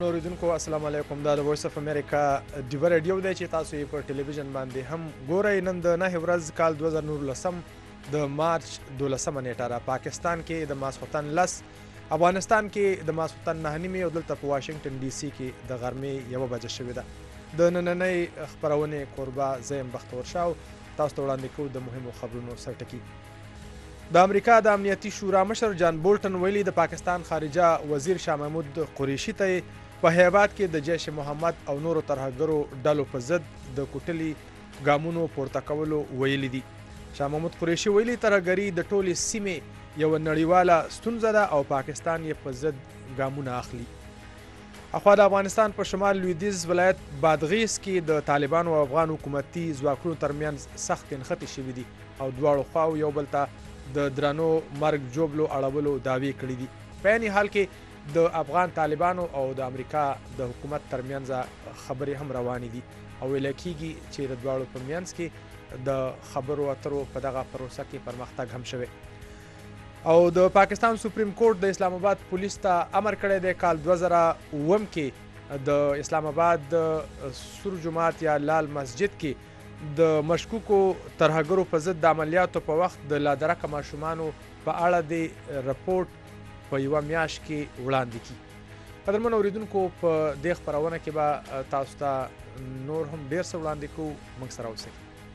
اوریدونکو السلام علیکم. دا د وایس اف امریکا ډیوه ریډیو دی چې تاسو یې په ټلویزیون باندې هم ګورئ. نن د 9 ورځ کال 2019 د مارچ 12 نیټه را پاکستان کې د ماسخوتن 10 افغانستان کې د ماسخوتن 9 او دلته په واشنگټن ډي سي کې د غرمې 1 بجه شوې ده. د نننۍ خپرونې کوربه زیم بختور شاه تاسو ته وړاندې کوو د مهمو خبرونو سرټکي. د امریکا د امنیتي شورا مشر جان بولټن ویلي د پاکستان خارجه وزیر شاه محمود قریشي ته په هیواد کې د جیش محمد او نورو ترهګرو ډلو په ضد د کوټلي ګامونو پورته کولو ویلي دي. شاه محمود قریشي ویلي ترهګري د ټولې سیمې یوه نړیواله ستونزه ده او پاکستان یې په ضد ګامونه اخلي. اخوا د افغانستان په شمال لویدیځ ولایت بادغیس کې د طالبانو او افغان حکومتي ځواکونو ترمنځ سخت نښتې شوي دي او دواړو خواو یو بل ته د درنو مرګ ژوبلو اړولو دعوې کړي دي. په عین حال کې د افغان طالبانو او د امریکا د حکومت ترمنځ خبرې هم روانې دي او ویل کېږي چې د دواړو په منځ کې د خبرو اترو په دغه پروسه کې پرمختګ هم شوی. او د پاکستان سپریم کورټ د اسلام آباد پولیس ته امر کړی دی کال 2007 کې د اسلام آباد د سور جماعت یا لال مسجد کې د مشکوکو ترهګرو په ضد د عملیاتو په وخت د لادرکه ماشومانو په اړه د رپورټ په یوه میاشت کې وړاندې کړي. قدرمن اوریدونکو په دې خپرونه کې به تاسو ته نور هم ډېر څه وړاندې کوو. موږ سره اوسئ.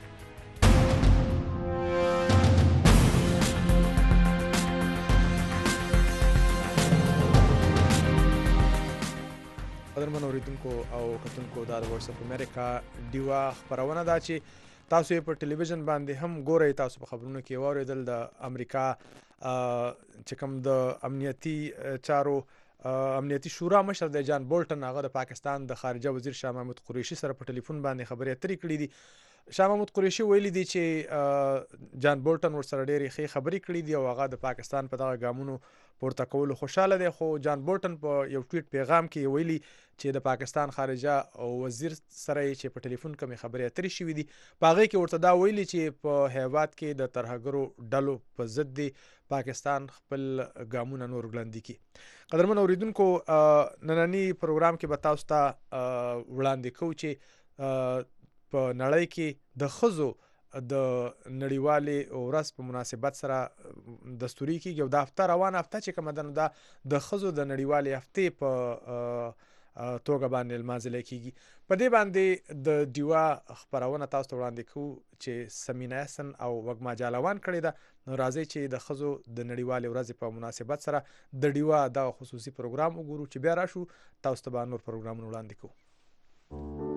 قدرمن اوریدونکو او کتونکو دا د وایس اف امریکا ډیوه خپرونه ده چې تاسو یې په ټلویزیون باندې هم ګورئ. تاسو په خبرونو کې واورېدل د امریکا چې کوم د امنیتي چارو امنیتي شورا مشر دی جان بولټن، هغه د پاکستان د خارجه وزیر شاه محمود قریشي سره په ټلیفون باندې خبرې اترې کړې دي. شاه محمود قریشي ویلي دي چې جان بولټن ورسره ډېرې ښې خبرې کړې دي او هغه د پاکستان په دغه ګامونو پورته کولو خوشحاله دی. خو جان بولټن په یو ټویټ پیغام کې ویلي چې د پاکستان خارجه وزیر سره چې په ټلیفون کومې خبرې اترې شوي دي په هغې کې ورته دا ویلي چې په هیواد کې د ترهګرو ډلو په ضد دی پاکستان خپل ګامونه نور ګړندي کړي. قدرمن اوریدونکو نننی پروګرام کې به تاسو ته وړاندې کوو چې په نړۍ کې د ښځو د نړیوالې ورځ په مناسبت سره دستوري کېږي او دا هفته روانه هفته چې کومه ده نو دا د ښځو د نړیوالې هفتې په توګه باندې لمانځلی کېږي. په دې باندې د ډیوه خپرونه تاسو ته وړاندې کوو چې سمینا احسن او وږمه جالوان کړې ده. نو راځئ چې د ښځو د نړیوالې ورځې په مناسبت سره د ډیوه دغه خصوصي پروګرام وګورو چې بیا راشو تاسو ته به نور پروګرامونه وړاندې کوو.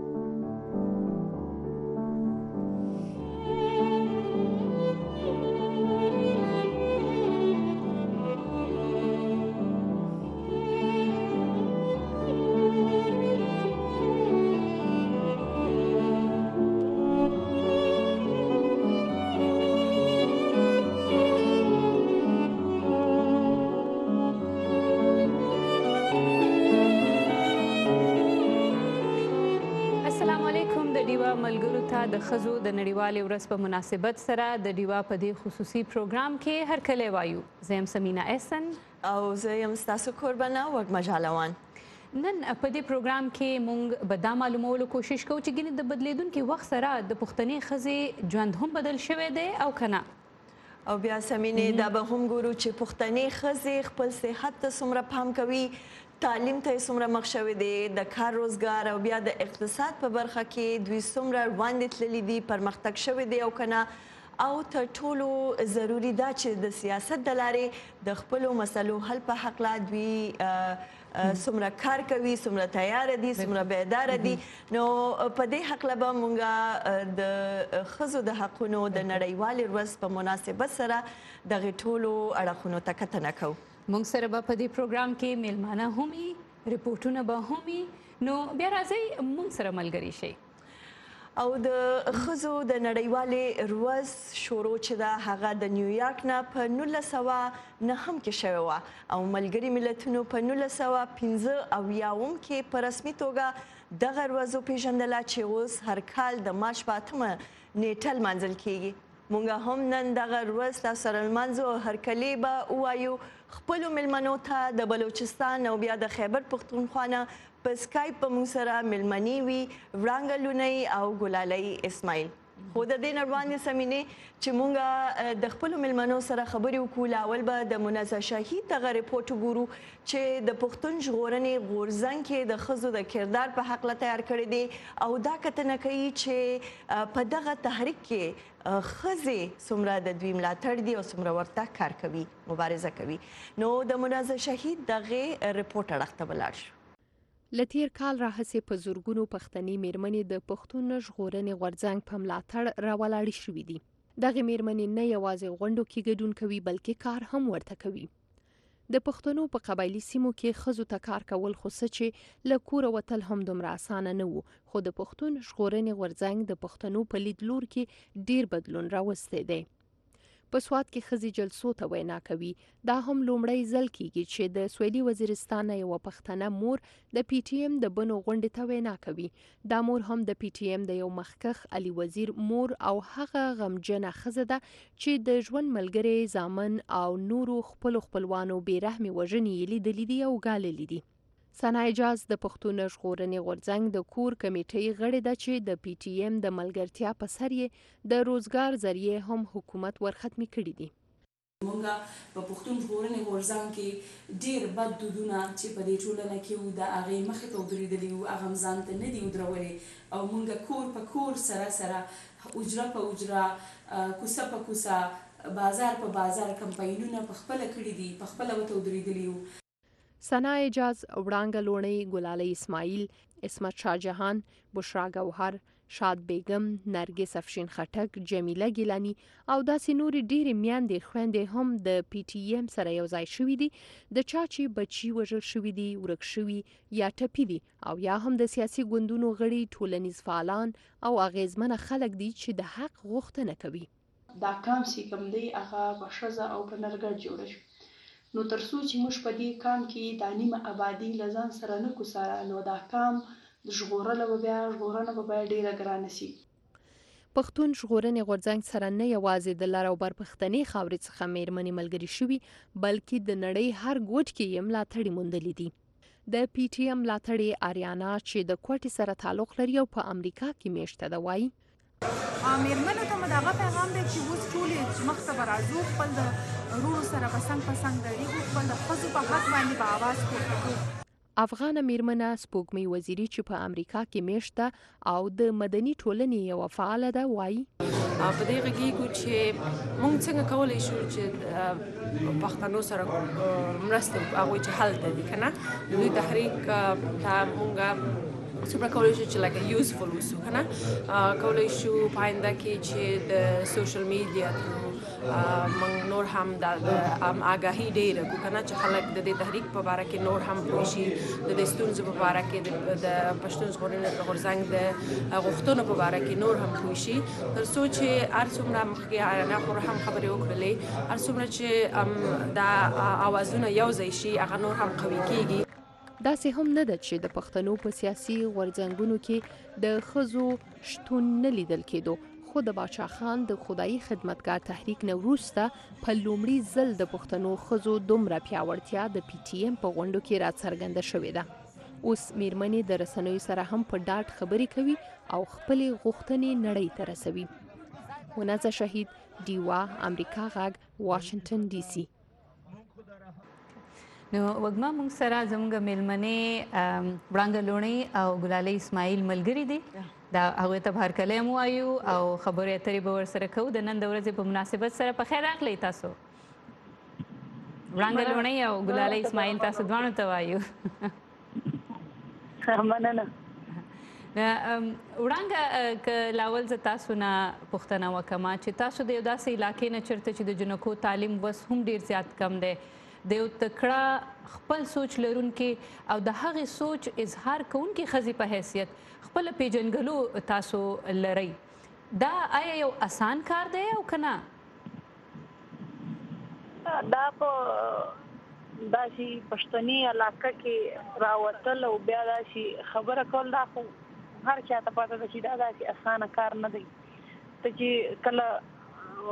د ښځو د نړیوالې ورځ په مناسبت سره د ډیوه په دې خصوصي پروګرام کې هرکلی وایو. زه یم سمینا احسن او زه یم ستاسو کوربنه وږمه جالوان. نن په دې پروګرام کې موږ به دا معلومولو کوشش کوو چې ګینې د بدلیدونکي وخت سره د پښتنې ښځې ژوند هم بدل شوی دی او که نه. او بیا سمینې دا به هم ګورو چې پښتنې ښځې خپل صحت ته څومره پام کوي، تعلیم ته یې څومره مخ شوی دی، د کار روزګار او بیا د اقتصاد په برخه کې دوی څومره وړاندې تللي دي، پرمختګ شوی دی او که نه. او تر ټولو ضروري ده چې د سیاست د لارې د خپلو مسلو حل په هکله دوی څومره کار کوي، څومره تیاره دي، څومره بیداره دي. نو په دې هکله به موږ د ښځو د حقونو د نړیوالې ورځ په مناسبت سره دغې ټولو اړخونو ته کتنه کوو. موږ سره به په دې پروګرام کې میلمانه هم وي، رپورټونه به هم وي. نو بیا راځئ موږ سره ملګري شئ. او د ښځو د نړیوالې ورځ شروع چې ده هغه د نیویارک نه په 1909 کې شوې وه او ملګري ملتونو په 1985 کې په رسمي توګه دغه ورځ وپېژندله چې اوس هر کال د مارچ په 8 نیټه لمانځل کیږي. مونږ هم نن دغه ورځ تاسو سره لمانځو او هرکلی به ووایو خپلو مېلمنو ته د بلوچستان او بیا د خیبر پښتونخوا نه په سکایپ په موږ سره مېلمنې وي وړانګه لونۍ او ګلالۍ اسماعیل. خو د دې نه وړاندې سمینې چې مونږ د خپلو مېلمنو سره خبرې وکړو، اول به د منازع شهید دغه ریپورټ وګورو چې د پښتون ژغورنې غورځنګ کې د ښځو د کردار په هکله تیار کړی دی او دا کتنه کوي چې په دغه تحریک کې ښځې څومره د دوی ملاتړ دي او څومره ورته کار کوي، مبارزه کوي. نو د منازع شهید دغه ریپورټ اړخ ته ولاړ شو. له تیر کال راهیسې په زرګونو پښتني میرمنې د پښتون ژغورنې غورځنګ په ملاتړ راولاړې شوې دي. دغه میرمنې نه یوازې غونډو کې ګډون کوي بلکې کار هم ورته کوي. د پښتنو په قبایلي سیمو کې ښځو ته کار کول خو څه چې له کوره وتل هم دومره اسانه نه وو، خو د پښتون ژغورنې غورځنګ د پښتنو په لیدلور کې ډیر بدلون راوستی دی. په سوات کې ښځې جلسو ته وینا کوي. دا هم لومړی ځل کیږي چې د سویلي وزیرستان یوه پښتنه مور د پی ټی ایم د بنو غونډې ته وینا کوي. دا مور هم د پی ټی ایم د یو مخکښ علي وزیر مور او هغه غمجنه ښځه ده چې د ژوند ملګری، زامن او نورو خپلو خپلوانو بې رحمې وژنې یې لیدلي دي او ګاللي دي. ثنا اجاز د پښتون ژغورنې غورځنګ د کور کمیټې غړې ده چې د پی ټی ایم د ملګرتیا په سر یې د روزګار ذریعې هم حکومت ورختمي کړي دي. مونږ په پښتون ژغورنې غورځنګ کې ډېر بد دودونه چې په دې ټولنه کې وو د هغې مخې ته ودرېدلي وو، هغه هم ځان ته نه دي ودرولي او مونږ کور په کور سره اجره په اجره کوڅه په کوڅه بازار په بازار کمپاینونه په خپله کړي دي، په خپله ورته ودرېدلي وو. ثنا اجاز، وړانګه لونۍ، ګلالۍ اسماعیل، اسمت شاه جهان، بشرا گوهر، شاد بیگم، نرګس افشین خټک، جمیله ګیلانی او داسې نورې ډېرې میندې خویندې هم د پی ټی ایم سره یو ځای شوي دي. د چا چې بچي وژل شوي دي، ورک شوي یا ټپي دي او یا هم د سیاسي ګوندونو غړي، ټولنیز فعالان او اغیزمنه خلک دي چې د حق غوښتنه کوي. دا کام چې کوم دی هغه په ښځه او په نر ګډ جوړه شو. نو تر څو چې موږ په دې کام کې دا نیمه آبادي له ځان سره نه کوساره، نو دا کام ژغورنه به بیا ډېره ګرانه شي. پښتون ژغورنې غورځنګ سره نه یوازې د لر او بر پښتنې خاورې څخه میرمنې ملګري شوي بلکې د نړۍ هر ګوټ کې یې ملاتړي موندلي دي. د پی ټی ایم ملاتړې آریانا چې د کوټې سره تعلق لري او په امریکا کې میشته ده وایي میرمنو ته مو دغه پیغام دی چې اوس ټولې مخته به راځو، خپل د وروڼو سره به څنګ په څنګ درېږو، خپل د ښځو په حق باندې به آواز پورته کړو. افغانه میرمنه سپوږمۍ وزیري چې په امریکا کې میشته او د مدني ټولنې یوه فعاله ده وایي په دې غږیږو چې موږ څنګه کولی شو چې پښتنو سره مرسته هغوی چې هلته دي که نه د دوی تحریک ته موږ څومره کولی شو چې لکه یوزفل اوسو که نه کولی شو په آینده کې چې د سوشل میډیا موږ نور هم د آګاهي ډېره کړو که نه چې خلک د دې تحریک په باره کې نور هم پوه شي، د دې ستونزو په باره کې د پښتون ژغورنې غورځنګ د غوښتنو په باره کې نور هم پوه شي، تر څو چې هر څومره مخکې آریانا خو هم خبرې وکړلې، هر څومره چې دا اوازونه یو ځای شي هغه نور هم قوي کېږي. داسې هم نه ده چې د پښتنو په سیاسي غورځنګونو کې د ښځو شتون نه لیدل کېدو، خو د باچا خان د خدایي خدمتګار تحریک نه وروسته په لومړي ځل د پښتنو ښځو دومره پیاوړتیا د پی ټی ایم په غونډو کې راڅرګنده شوې ده. اوس میرمنې د رسنیو سره هم په ډاډ خبرې کوي او خپلې غوښتنې نړۍ ته رسوي. منازع شهید، ډیوا، امریکا غږ، واشنگټن ډي سي. نو وګما موږ سره زموږ میلمنې وړانګه لونۍ او ګلالۍ اسماعیل ملګري دي، دا هغوی ته به هرکلی هم وایو او خبرې اترې به ورسره کوو د نن د ورځې په مناسبت سره. په خیر راغلی تاسو وړانګه لونۍ او ګلالۍ اسماعیل، تاسو دواړو ته وایو. مننه. وړانګه که لاول زه تاسو نه پوښتنه وکړم چې تاسو د یو داسې علاقې نه چېرته چې د جنکو تعلیم بس هم ډېر زیات کم دی، د یو تکړه خپل سوچ لرونکي او د هغې سوچ اظهار کوونکي ښځې په حیثیت خپله پیژنګلو تاسو لرئ، دا آیا یو اسان کار دی او که نه؟ دا په داسې پښتني علاقه کې راوتل او بیا داسې خبره کول، دا خو هر چا ته پته ده چې دا داسې اسانه کار نه دی. ته چې کله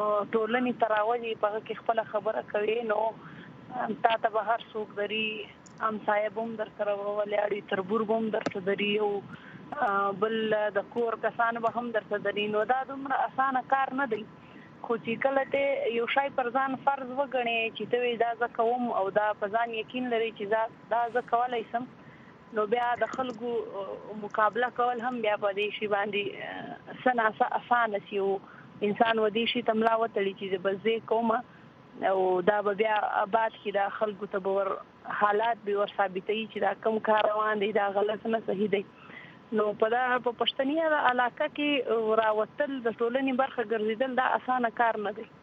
ټولنې ته راولې په هغه کې خپله خبره کوې نو تا ته به هر څوک دري همسایه به هم درسره ولاړي، تربور به هم درته دري او بل د کور کسان به هم درته دري. نو دا دومره اسانه کار نه دی، خو چې کله ته یو شی پر ځان فرض وګڼې چې ته وایې دا زه کوم او دا په ځان یقین لري چې دا زه کولی شم، نو بیا د خلکو مقابله کول هم بیا په دې شي باندې څه ناڅه اسانه شي او انسان و دې شي ته ملا وتړي چې بس زه کومه او دا به بیا بعد کې دا خلکو ته به ور حالات به ور ثابتوي چې دا کوم کار روان دی دا غلط نه صحیح دی. نو په پښتني علاقه کې راوتل د ټولنې برخه ګرځېدل دا اسانه کار نه دی.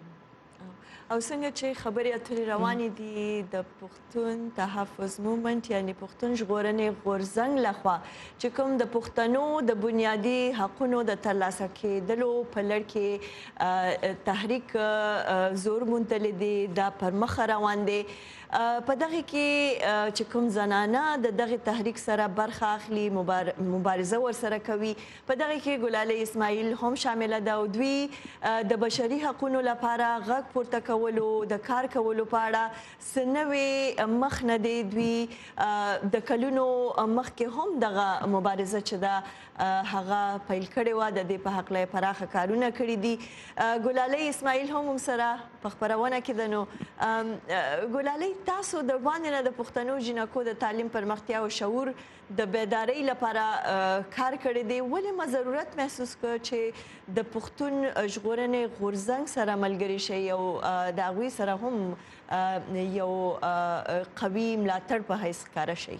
او څنګه چې خبرې اترې روانې دي د پښتون تحفظ موومنټ یعنی پښتون ژغورنې غورځنګ لخوا چې کوم د پښتنو د بنیادي حقونو د ترلاسه کېدلو په لړ کې تحریک زور موندلی دی، دا پر مخه روان دی. په دغه کې چې کوم زنانه د دغه تحریک سره برخه اخلي، مبارزه ورسره کوي، په دغه کې ګلالۍ اسماعیل هم شامله ده او دوی د بشري حقونو لپاره غږ پورته کولو د کار کولو په اړه څه نوې مخ نه دی. دوی د کلونو مخکې هم دغه مبارزه چې ده هغه پیل کړې وه، د دې په هکله یې پراخه کارونه کړي دي. ګلالۍ اسماعیل هم سره په خپرونه کې ده. نو ګلالۍ تاسو د باندې نه د پښتنو جنکو د تعلیم پرمختیا او شعور د بیدارۍ لپاره کار کړی دی، ولې ما ضرورت محسوس کړ چې د پښتون ژغورنې غورځنګ سره ملګري شئ او د هغوی سره هم یو قوي ملاتړ په حیث ښکاره شئ؟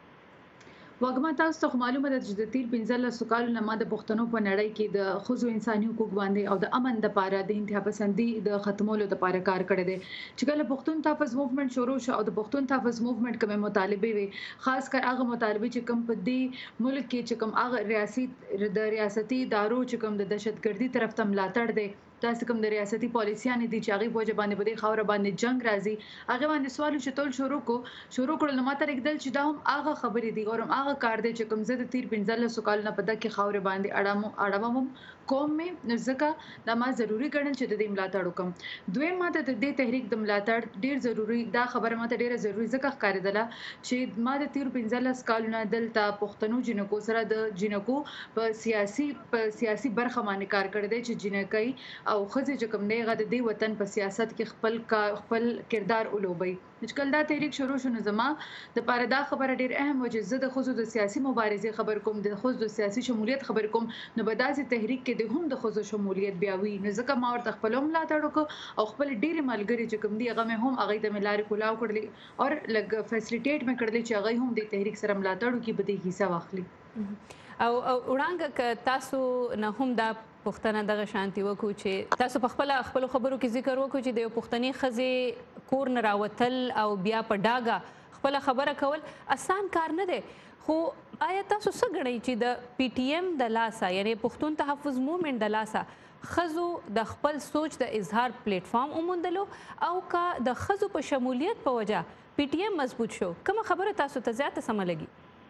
وګما تاسو ته معلومه ده چې د تیر 15 کالو نه ما د پښتنو په نړۍ کې د ښځو انساني حقوق باندې او د امن لپاره د انتها پسندي د ختمولو لپاره کار کړی دی. چې کله پښتون تحفظ موومنټ شروع شو او د پښتون تحفظ موومنټ کومه مطالبه وي، خاص کر هغه مطالبه چې کوم په دې ملک کې چې کوم هغه ریاستي ادارو چې کوم د دهشتګردي طرف ته ملاتړ دی، تاسو کوم د ریاستي پالیسیانې دي چې هغه په وجه باندې بده خاور باندې جنگ راځي، هغه باندې سوال شتول شروع کړل. نو ماته لیکدل چې دا هم هغه خبرې دي او هم هغه کار دی چې کوم زه د تیر 15 کال نه په دغه خاور باندې اړوم کوم مې ځکه دا ما ضروری ګڼل چې د دې ملاتړ وکم. دوی ماته د دې تحریک د ملاتړ ډیر ضروری، دا خبره ماته ډیره ضروری ځکه ښکارېدله چې ما د تیر 15 کال نه دلته پښتنو جنکو سره د جنکو په سیاسي برخه باندې کار کړی دی چې جنکۍ او ښځې چې کوم دی هغه د دې وطن په سیاست کې خپل کردار ولوبوي. چې کله دا تحریک شروع شو نو زما د پاره دا خبره ډیر اهم و چې زه د ښځو د سیاسي مبارزې خبر کوم، د ښځو د سیاسي شمولیت خبر کوم، نو به داسې تحریک کې د هم د ښځو شمولیت بیا وي. نو ځکه ما ورته خپل ملاتړ وکړ او خپل ډیرې ملګري چې کوم دي هغه مې هم هغوی ته مې لارې کولاو کړلې او لږ فیسلیټیټ مې کړلې چې هغوی هم د تحریک سره ملاتړ وکړي، به دې حصه واخلي. او وړاندې که تاسو نه هم دا پښتنه دغه شانتي وکړو چې تاسو په خپل خبرو کې ذکر وکړو چې د یو پښتني ښځې کور نه راوتل او بیا په ډاګه خپل خبره کول اسان کار نه دی، خو آیا تاسو څه ګڼئ چې د پی ټی ایم د لاسه یعنی پښتون تحفظ موومنټ د لاسه ښځو د خپل سوچ د اظهار پلیټ فارم وموندلو او که د ښځو په شمولیت په وجه پی ټی ایم مضبوط شو، کومه خبره تاسو ته زیاته سمه لګي؟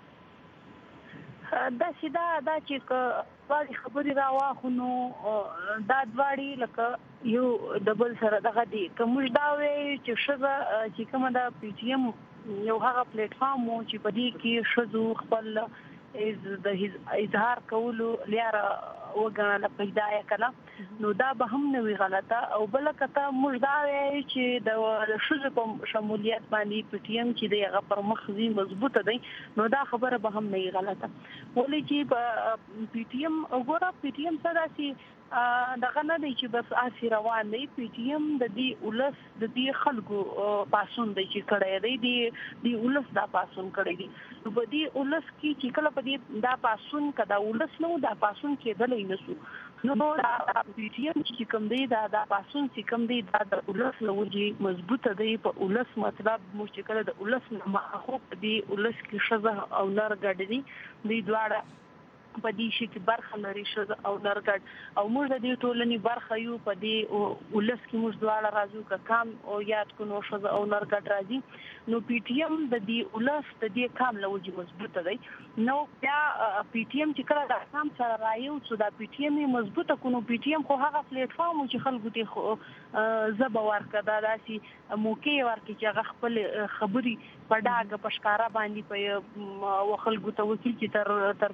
دا چې بعضې خبرې راواخلو نو دا دواړې لکه یو د بل سره دغه دي. که موږ دا وایو چې ښځه چې کومه د پی ټي ایم یو هغه پلیټ فارم و چې په دې کې ښځو خپل د اظهار کولو لاره وګڼله پیدایه کړه، نو دا به هم نه وي غلطه. او بله کته موږ دا وایو چې د ښځو په شمولیت باندې پی ټي ایم چې دی هغه پر مخ ځي مضبوطه دی، نو دا خبره به هم نه وي غلطه. ولې چې په پی ټي ایم وګوره پی ټي ایم څه داسې دغه نه دی چې بس آسې روان دی. پی ټي ایم د دې ولس د دې خلکو پاسون دی چې کړی دی، د ولس دا پاسون کړی دی. نو په دې ولس کې چې کله په دې دا پاسون که دا ولس نه و دا پاسون کېدلی نه سو، نو دا پی ټي ایم چې کوم دی دا پاسون چې کوم دی دا د ولس له وجې مضبوطه دی. په ولس مطلب موږ چې کله د ولس نه خو په دې ولس کې ښځه او نر ګډ دي، دوی دواړه په دې شي کې برخه لري ښځه او نرګړ او موږ د دې ټولنې برخه یو په دې ولس کې موږ دواړه راځو که کام او یاد کو نو ښځه او نرګړ راځي نو پی ټی ایم د دې ولس د دې کام لوجي مضبوطه دی نو بیا پی ټی ایم چې کله د کام سره رايو چې د پی ټی ایم مضبوطه کو نو پی ټی ایم خو هغه پلیټ فارم چې خلکو ته زبا ورکړه دا داسي موقع ورکړي چې هغه خپل خبري په ډاګه پښکارا باندې په وخلکو ته وکیل چې تر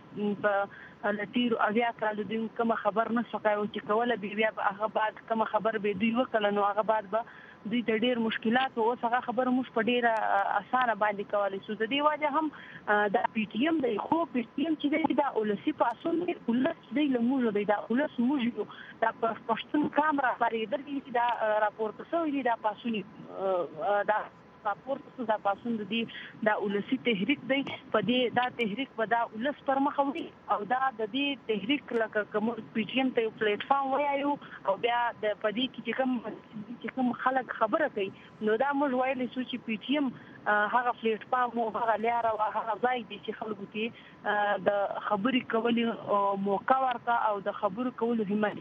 لتیر اویا کال دوی کوم خبر نه سکایو چې کوله بیا هغه بعد کوم خبر به دوی وکړه نو هغه بعد به دوی ته ډیر مشکلات او هغه خبر موږ په ډیره اسانه باندې کولای شو د دې وجه هم د پی ټی ایم د خو پی ټی ایم چې د اولسی پاسون دی ولس دی لموږ دی د اولس موږ یو د پښتون کامرا پرې د دې د راپورټ شوی دی د پاسونی د راپورټ څه د پاسون دی د اولسی تحریک دی په دې دا تحریک په دا اولس پر مخ وړي او دا د دې تحریک لکه کوم پی ټی ایم ته یو پلیټ فارم وایو او بیا د پدې کې چې کوم خلک خبره کوي نو دا موږ وایلی شو چې پی ټی ایم هغه پلیټ فارم او هغه لار او هغه ځای دی چې خلکو ته د خبرې کولو موقع ورکړه او د خبرو کولو همت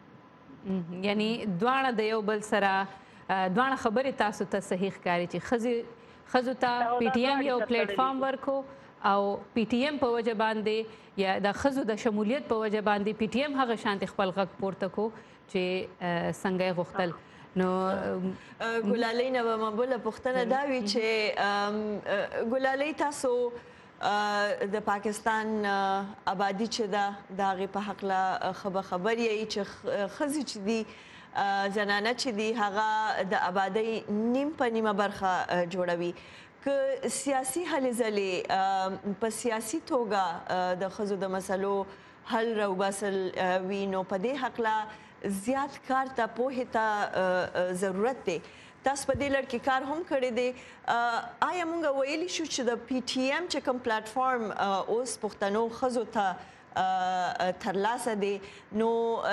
یعنی دواړه د یو بل سره دواړه خبرې تاسو ته صحیح ښکاري چې ښځو ته پی ټی ایم یو پلیټ فارم ورکو او پی ټی ایم په وجه باندې یا د ښځو د شمولیت په وجه باندې پی ټی ایم هغه شانتي خپل غږ پورته کو چې څنګه یې غوښتل نو ګلالۍ نه به مبوله پوښتنه دا وي چې ګلالۍ تاسو د پاکستان آبادی چې دا د هغې په هکله خبر یې چې ښځې چې دي زنانه چې دي هغه د آبادۍ نیم په نیمه برخه جوړوي که سیاسي هلې ځلې په سیاسي توګه د ښځو د مسلو حل راوباسل وي نو په دې هکله زیات کار ته پوهې ته ضرورت دی تاسو په دې لړ کې کار هم کړی دی آیا موږ ویلی شو چې د پی ټی ایم چې کوم پلیټفارم اوس پښتنو ښځو ته ترلاسه دی نو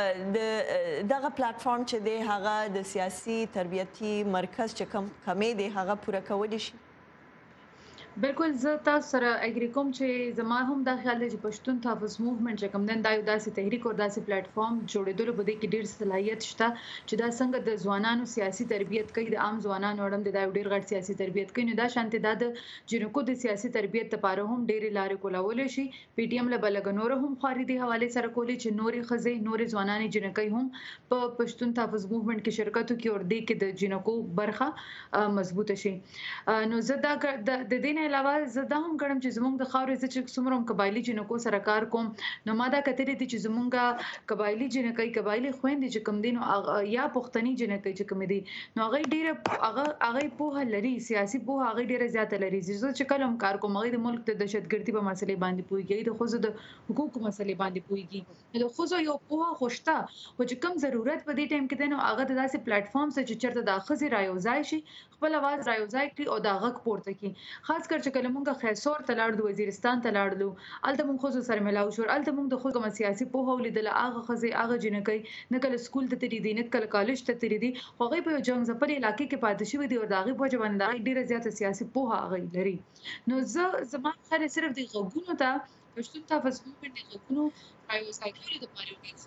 دغه پلیټفارم چې دی هغه د سیاسي تربیتي مرکز چې کمې دی هغه پوره کولی شي بالکل زه تاسو سره اګری کوم چې زما هم دا خیال دی چې پښتون تحفظ موومېنټ چې کوم نن دا یو داسې تحریک او داسې پلیټ فارم جوړېدل په دې کې ډېر صلاحیت شته چې دا څنګه د ځوانانو سیاسي تربیت کوي د عام ځوانانو اړم د ډېر غټ سیاسي تربیت کوي نو دا شانتي دا د جنکو د سیاسي تربیت لپاره هم ډېر لارې کولول شي پی ټی ایم له بلګ نور هم خاريدي حواله سره کولی چې نورې خزې نورې ځوانانې جنکۍ هم په پښتون تحفظ موومېنټ کې شرکت وکړي او دې کې د جنکو برخه مضبوطه شي نو زه دا د دې علاوه زه دا هم ګڼم چې زموږ د خاورې چې څومره قبایلي جنکو سره کار کوم نو ما دا کتلې دي چې زموږ قبایلي جنکۍ قبایلي خويندې چې کوم دي نو یا پښتني جنکۍ چې کوم دي نو هغه ډېر هغه په لري سیاسي په هغه ډېر زیات لري چې کلم کار کوم هغه د ملک د دهشتګردي په مسلې باندې پويږي د خوځو د حقوقو مسلې باندې پويږي د خوځو یو په خوشته او چې کوم ضرورت په دې ټیم کې دی نو هغه د داسې پلیټ فارم چې چرته د خزي رايوځای شي خپل आवाज رايوځای کړي او دا غږ پورته کړي خاص کر چې کله مونږه خیسور ته لاړو وزیرستان ته لاړو الته مونږ خو سره ملاو شو الته مونږ د خو کوم سیاسي په هولې د هغه خزي هغه جنکۍ نه کله سکول ته تری دي نه کله کالج ته تری دي هغه په جنگ زپر علاقې کې پاتې شوی دی او داغه په ځوان دا ډیره زیاته سیاسي په هغه لري نو زما خره صرف د غوګونو ته پښتون تحفظ موومېنټ د غوګونو پرایوسایکولوژي د پاره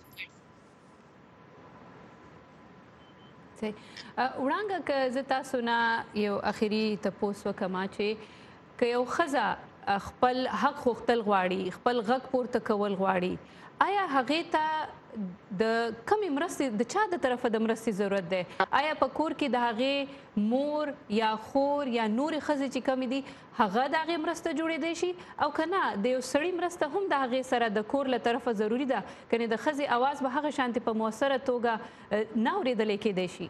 وړاندې که زه تاسو نه یو اخیری تپوس وکم چې که یو ښځه خپل حق غوښتل غواړي خپل غږ پورته کول غواړي آیا هغې ته د کمې مرستې د چا د طرفه د مرستې ضرورت دی آیا په کور کې د هغې مور یا خور یا نورې ښځې چې کمې دي هغه د هغې مرسته جوړېدی شي او که نه د یو سړي مرسته هم د هغې سره د کور له طرفه ضروري ده کنې د ښځې اواز به هغه شانتې په مؤثره توګه نه اورېدلی کېدی شي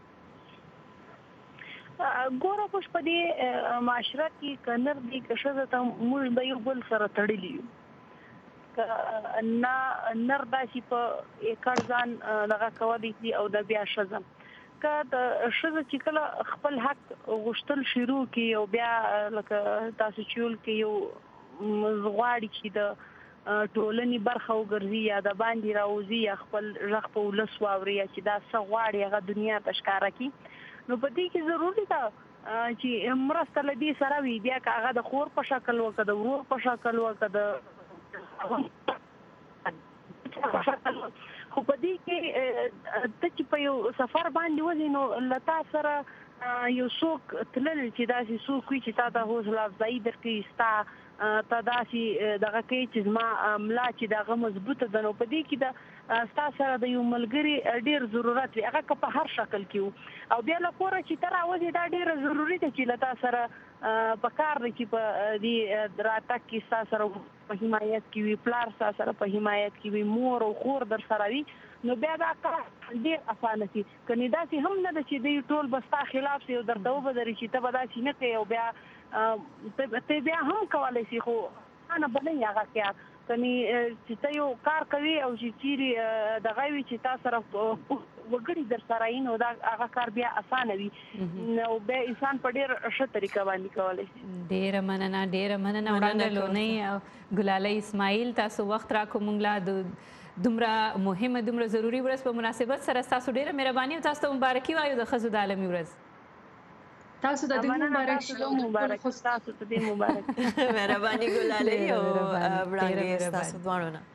ګوره خوش په دې معاشره کې که نر دي که ښځه ته موږ د یو بل سره تړلي یو که نه نر داسې په ایکړ ځان دغه کولی شي او د بیا ښځه که د ښځه چې کله خپل حق غوښتل شروع کړي او بیا لکه تاسو چې ویل کې یو غواړي چې د ټولنې برخه وګرځي یا د باندې راوځي یا خپل غږ په ولس واوري یا چې دا څه غواړي هغه دنیا ته ښکاره کړي نو په دې کې ضروري ده چې مرسته له دې سره وي بیا که هغه د خور په شکل وکړه د ورور په شکل وکړه د خو په دې کې ته چې په یو سفر باندې وځې نو له تا سره یو څوک تللی چې داسې څوک وي چې تا ته حوصله افزایي درکوي ستا ته داسې دغه کوي چې زما ملا چې د هغه مضبوطه ده نو په دې کې د ستا سره د یو ملګري ډېر ضرورت وي هغه که په هر شکل کې وو او بیا له کوره چې ته راوځې دا ډېره ضروري ده چې له تا سره پکار دی چې په دې راتګ کې ستا سره په حمایت کې وي پلار ستا سره په حمایت کې وي مور او خور در سره وي نو بیا دا کار ډېر اسانه شي کنې داسې هم نه ده چې دوی ټول به ستا خلاف شي او درته وبدري چې ته به داسې نه کوې او بیا ته بیا هم کولی شي خو نه به نه وي هغه کار کنې چې ته یو کار کوي او چې چیرې دغه وي چې تا سره وګړي در سره وي نو دا هغه کار بیا اسانه وي نو بیا انسان په ډېر ښه طریقه باندې کولی شي ډېره مننه وړاندې لونۍ او ګلالۍ اسماعیل تاسو وخت راکړو موږ لا دومره مهمه دومره ضروري ورځ په مناسبت سره ستاسو ډېره مهرباني او تاسو ته مبارکي وایو د ښځو د عالمي ورځ تاسو ته دې مبارک شي تاسو ته دې مبارک مهرباني ګلالۍ او وړاندې ستاسو دواړو نه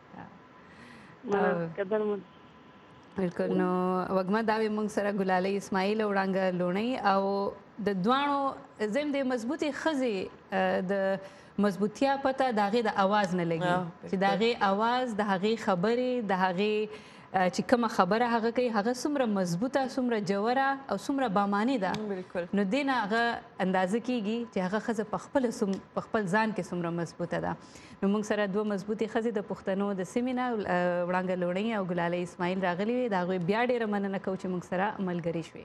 بالکل نو وږمه دا وې موږ سره ګلالۍ اسماعیل او وړانګه لونۍ او د دواړو زم د مضبوطې ښځې د مضبوطیا پته د هغې د اواز نه لګي چې د هغې اواز د هغې خبرې د هغې چې کومه خبره هغه کوي هغه څومره مضبوطه څومره جوړه او څومره باماني ده نو دې نه هغه اندازه کیږي چې هغه ښځه په خپل ځان کې څومره مضبوطه ده نو موږ سره دوه مضبوطې ښځې د پښتنو د سیمې نه وړانګه لونۍ او ګلالۍ اسماعیل راغلي وې د هغوی بیا ډېره مننه کوو چې موږ سره ملګري شوې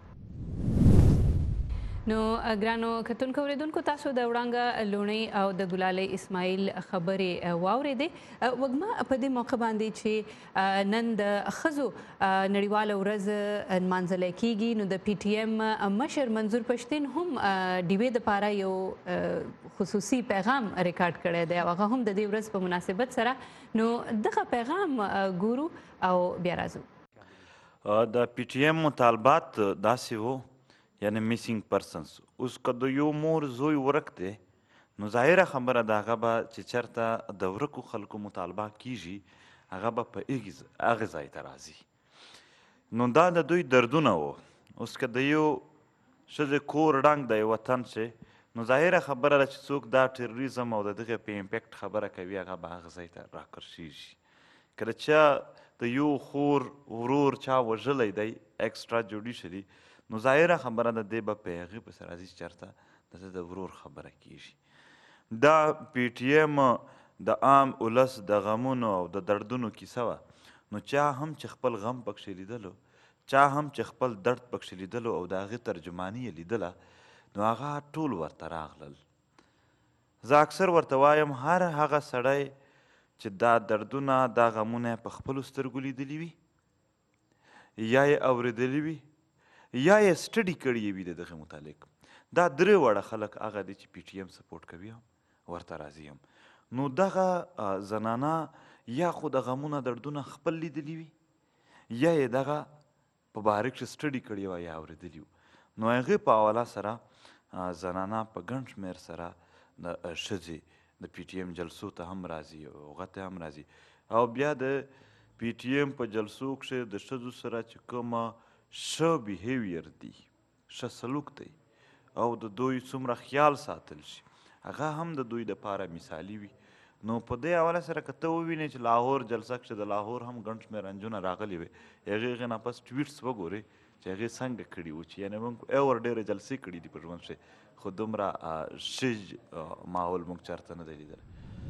نو ګرانو کتونکو اوریدونکو تاسو د وړانګه لونۍ او د ګلالۍ اسماعیل خبرې واورېدې وږمه په دې موقع باندې چې نن د ښځو نړیواله ورځ نمانځلی کیږي نو د پی ټي ایم مشر منظور پښتین هم ډیوې دپاره یو خصوصي پیغام ریکارډ کړی دی او هغه هم د دې ورځ په مناسبت سره نو دغه پیغام ګورو او بیا راځو د پی ټي ایم مطالبات داسې وو یعنی میسینګ پرسنس اوس که د یو مور زوی ورک دی نو ظاهره خبره د هغه به چې چېرته د ورکو خلکو مطالبه کیږي هغه به په هغې ځای ته راځي نو دا د دوی دردونه وو اوس که د یو ښځې کور ړنګ دی وطن شي نو ظاهره خبره ده چې څوک دا ټیرریزم او د دغې په امپیکټ خبره کوي هغه به هغه ځای ته راکرشېږي که د چا د یو خور ورور چا وژلی دی ایکسټرا جوډیشلي نو ظاهره خبره ده دی به په هغې پسې راځي چې چېرته د ده د ورور خبره کیږي دا پی ټي ایم د عام ولس د غمونو او د دردونو کیسه وه نو چا هم چې خپل غم پکښې لیدلو چا هم چې خپل درد پکښې لیدلو او د هغې ترجماني یې لیدله نو هغه ټول ورته راغلل زه اکثر ورته وایم هر هغه سړی چې دا دردونه دا غمونه یې په خپلو سترګو لیدلي وي یا یې اورېدلي وي یا یې سټډي کړي وي د دغې متعلق دا درې واړه خلک هغه دي چې پی ټي ایم سپورټ کوي هم ورته راځي هم نو دغه زنانه یا خو د غمونه دردونه خپل لیدلي وي یا یې دغه په باره کښې سټډي کړي وه یا اورېدلي وو نو هغې په حواله سره زنانه په ګڼ شمېر سره د ښځې د پی ټي ایم جلسو ته هم راځي او هغه ته هم راځي او بیا د پی ټي ایم په جلسو کښې د ښځو سره چې کومه ښه بیهیویر دی ښه سلوک دی او د دوی څومره خیال ساتل شي هغه هم د دوی دپاره مثالي وي نو په دې حواله سره که ته ووینې چې لاهور جلسه کښې د لاهور هم ګڼ شمېر انجونه راغلي وې هغې نه پس ټویټس وګورې چې هغې څنګه کړي وو چې یعنې موږ اور ډېرې جلسې کړي دي په ژوند کښې خو دومره ښه ماحول موږ چېرته نه دی لیدلی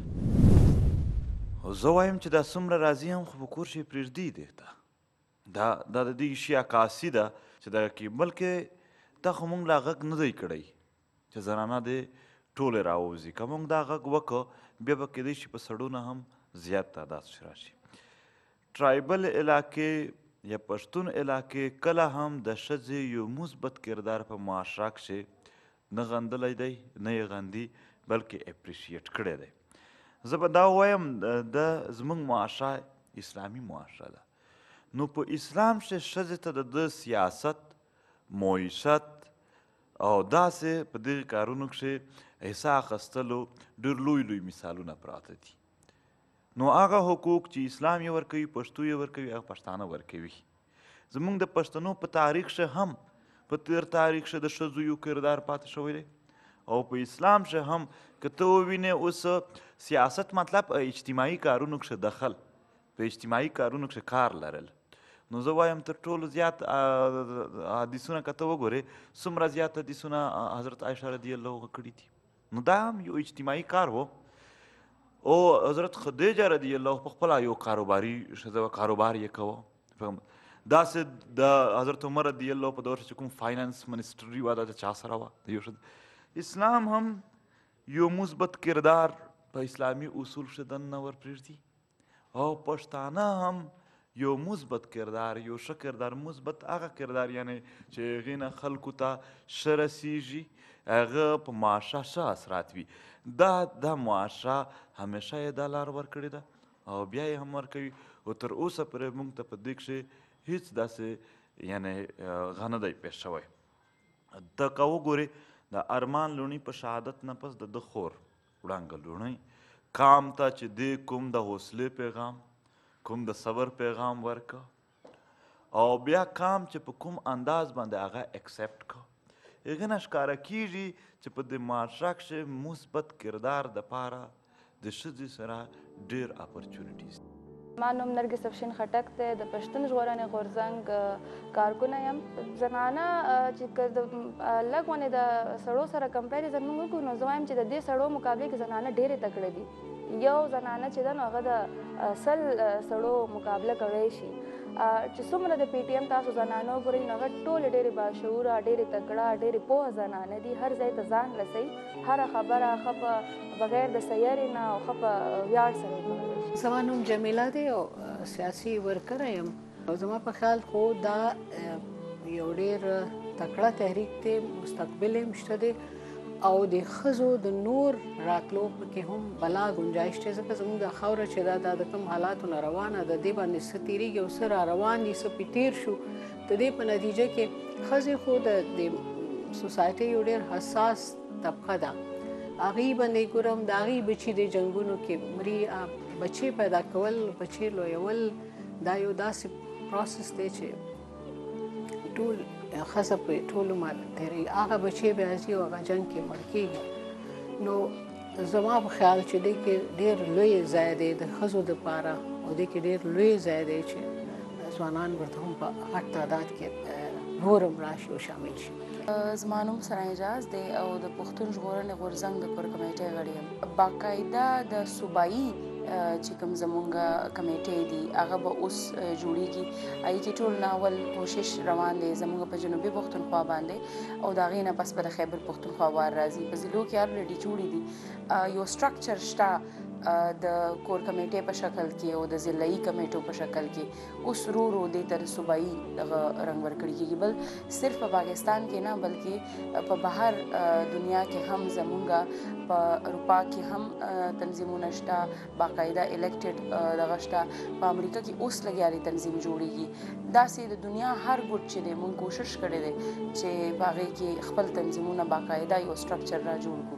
زه وایم چې دا څومره راځي هم خو په کور کښې پرېږدي دې ته دا د دې شي عکاسي ده چې دغه کې بلکې دا خو موږ لا غږ نه دی کړی چې زنانه دې ټولې راووځي که موږ دا غږ وکړو بیا به کیدای شي په سړو نه هم زیات تعداد راشي ټرایبل علاقې یا پښتون علاقې کله هم د ښځې یو مثبت کردار په معاشره کښې نه غندلی دی نه یې غندي بلکې اپریشیټ کړی دی زه به دا ووایم د زموږ معاشره اسلامي معاشره ده نو په اسلام کښې ښځې ته د سیاست معیشت او داسې په دغې کارونو کښې حصه اخیستلو ډېر لوی مثالونه پراته دي نو هغه حقوق چې اسلام یې ورکوي پښتو یې ورکوي هغه پښتانه ورکوي. زموږ د پښتنو په تاریخ شه هم په تیر تاریخ شه د ښځو یو کردار پاتې شوی دی او په اسلام شه هم که ته ووینې اوس سیاست مطلب اجتماعي کارونو کښې دخل په اجتماعي کارونو کښې کار لرل. نو زه وایم تر ټولو زیات حدیثونه که ته وګورې څومره زیات حدیثونه حضرت عایشه رضی الله کړي دي. نو دا هم یو اجتماعي کار و او حضرت خدیجه رضی الله په خپله یو کاروباري ښځه وه، کاروبار یې کوه. داسې د حضرت عمر رضی الله په دور چې کوم فاینانس منسټري وه دا د چا سره وه د یو ښځه. اسلام هم یو مثبت کردار په اسلامي اصول ښه دننه ورپرېږدي او پښتانه هم یو مثبت کردار یو ښه کردار مثبت هغه کردار یعنی چې هغې نه خلکو ته ښه رسیږي هغه په معاشه ښه اثرات وي. دا معاشه همیشه یې دا لار ورکړې ده او بیا یې هم ورکوي او تر اوسه پورې موږ ته په دې کښې هېڅ داسې یعنې غه نه دی پېښ شوی. ته که وګورې د ارمان لوڼي په شهادت نه پس د ده خور وړانګه لوڼۍ قام ته چې دې کوم د حوصلې پیغام کوم د صبر پیغام ورکه او بیا قام چې په کوم انداز باندې هغه اکسپټ که هغې نه ښکاره کېږي چې په دې معاشره کښې مثبت کردار دپاره د ښځې سره ډېر اپرچونیټیز. ما نوم نرګس افشین خټک دی د پښتون ژغورنې غورځنګ کارکونه یم. زنانه چې لږ ونې د سړو سره کمپیریزن موږ وکړو نو زه وایم چې د دې سړو مقابلې کې زنانه ډېرې تکړه دي. یو زنانه چې ده نو هغه د 100 سړو مقابله کولی شي. چې څومره د پی ټي ایم تاسو زنانه وګورئ نو هغه ټولې ډېرې باشعوره ډېرې تکړه ډېرې پوهه زنانه دي. هر ځای ته ځان رسوي، هره خبره ښه په بغیر د سیارې نه او ښه په ویاړ سره وکړلی شي. زما نوم جمیله دی او سیاسي ورکره یم او زما په خیال خو دا یو ډېر تکړه تحریک دی، مستقبل یې شته دی او د ښځو د نور راتلو پکې هم بلا ګنجایش دی ځکه زموږ دا خاوره چې دا د کوم حالاتو نه روانه ده دې باندې څه تېرېږي او څه را روان دي څه پې تېر شو د دې په نتیجه کې ښځې خو د سوسایټۍ یو ډېر حساس طبقه ده. هغې باندې ګورم د هغې بچي د جنګونو کې مري بچې پیدا کول بچې لویول دا یو داسې پروسس دی چې ټول ښځه په ټول عمر تېروي. هغه بچې بیا ځي او هغه جنګ کې مړ کېږي. نو زما په خیال چې دې کې ډېر لوی ځای دی د ښځو دپاره او دې کې ډېر لوی ځای دی چې ځوانان ورته هم په غټ تعداد کې نور هم راشي او شامل شي. زما نوم سرای اجاز دی او د پښتون ژغورنې غورځنګ د کور کمیټۍ غړی یم. باقاعده د صوبایي چې کوم زمونږ کمیټې دي هغه به اوس جوړیږي. هغې کې ټول ناول کوشش روان دی زمونږ په جنوبي پښتونخوا باندې او د هغې نه پس به د خیبر پښتونخوا وار راځي. په ضلعو کې الریډي جوړې دي. یو سټرکچر شته د کور کمیټې په شکل کې او د ضلعي کمیټو په شکل کې اوس ورو ورو دې ته صوبایي دغه رنګ ورکړی کېږي. بل صرف په پاکستان کې نه بلکې په بهر دنیا کې هم زمونږ په اروپا کې هم تنظیمونه شته باقاعده الیکټډ دغه شته. په امریکا کې اوس لګیا دی تنظیم جوړیږي. داسې د دنیا هر ګوټ چې دی مونږ کوشش کړی دی چې په هغې کې خپل تنظیمونه باقاعده یو سټرکچر را جوړ کړو.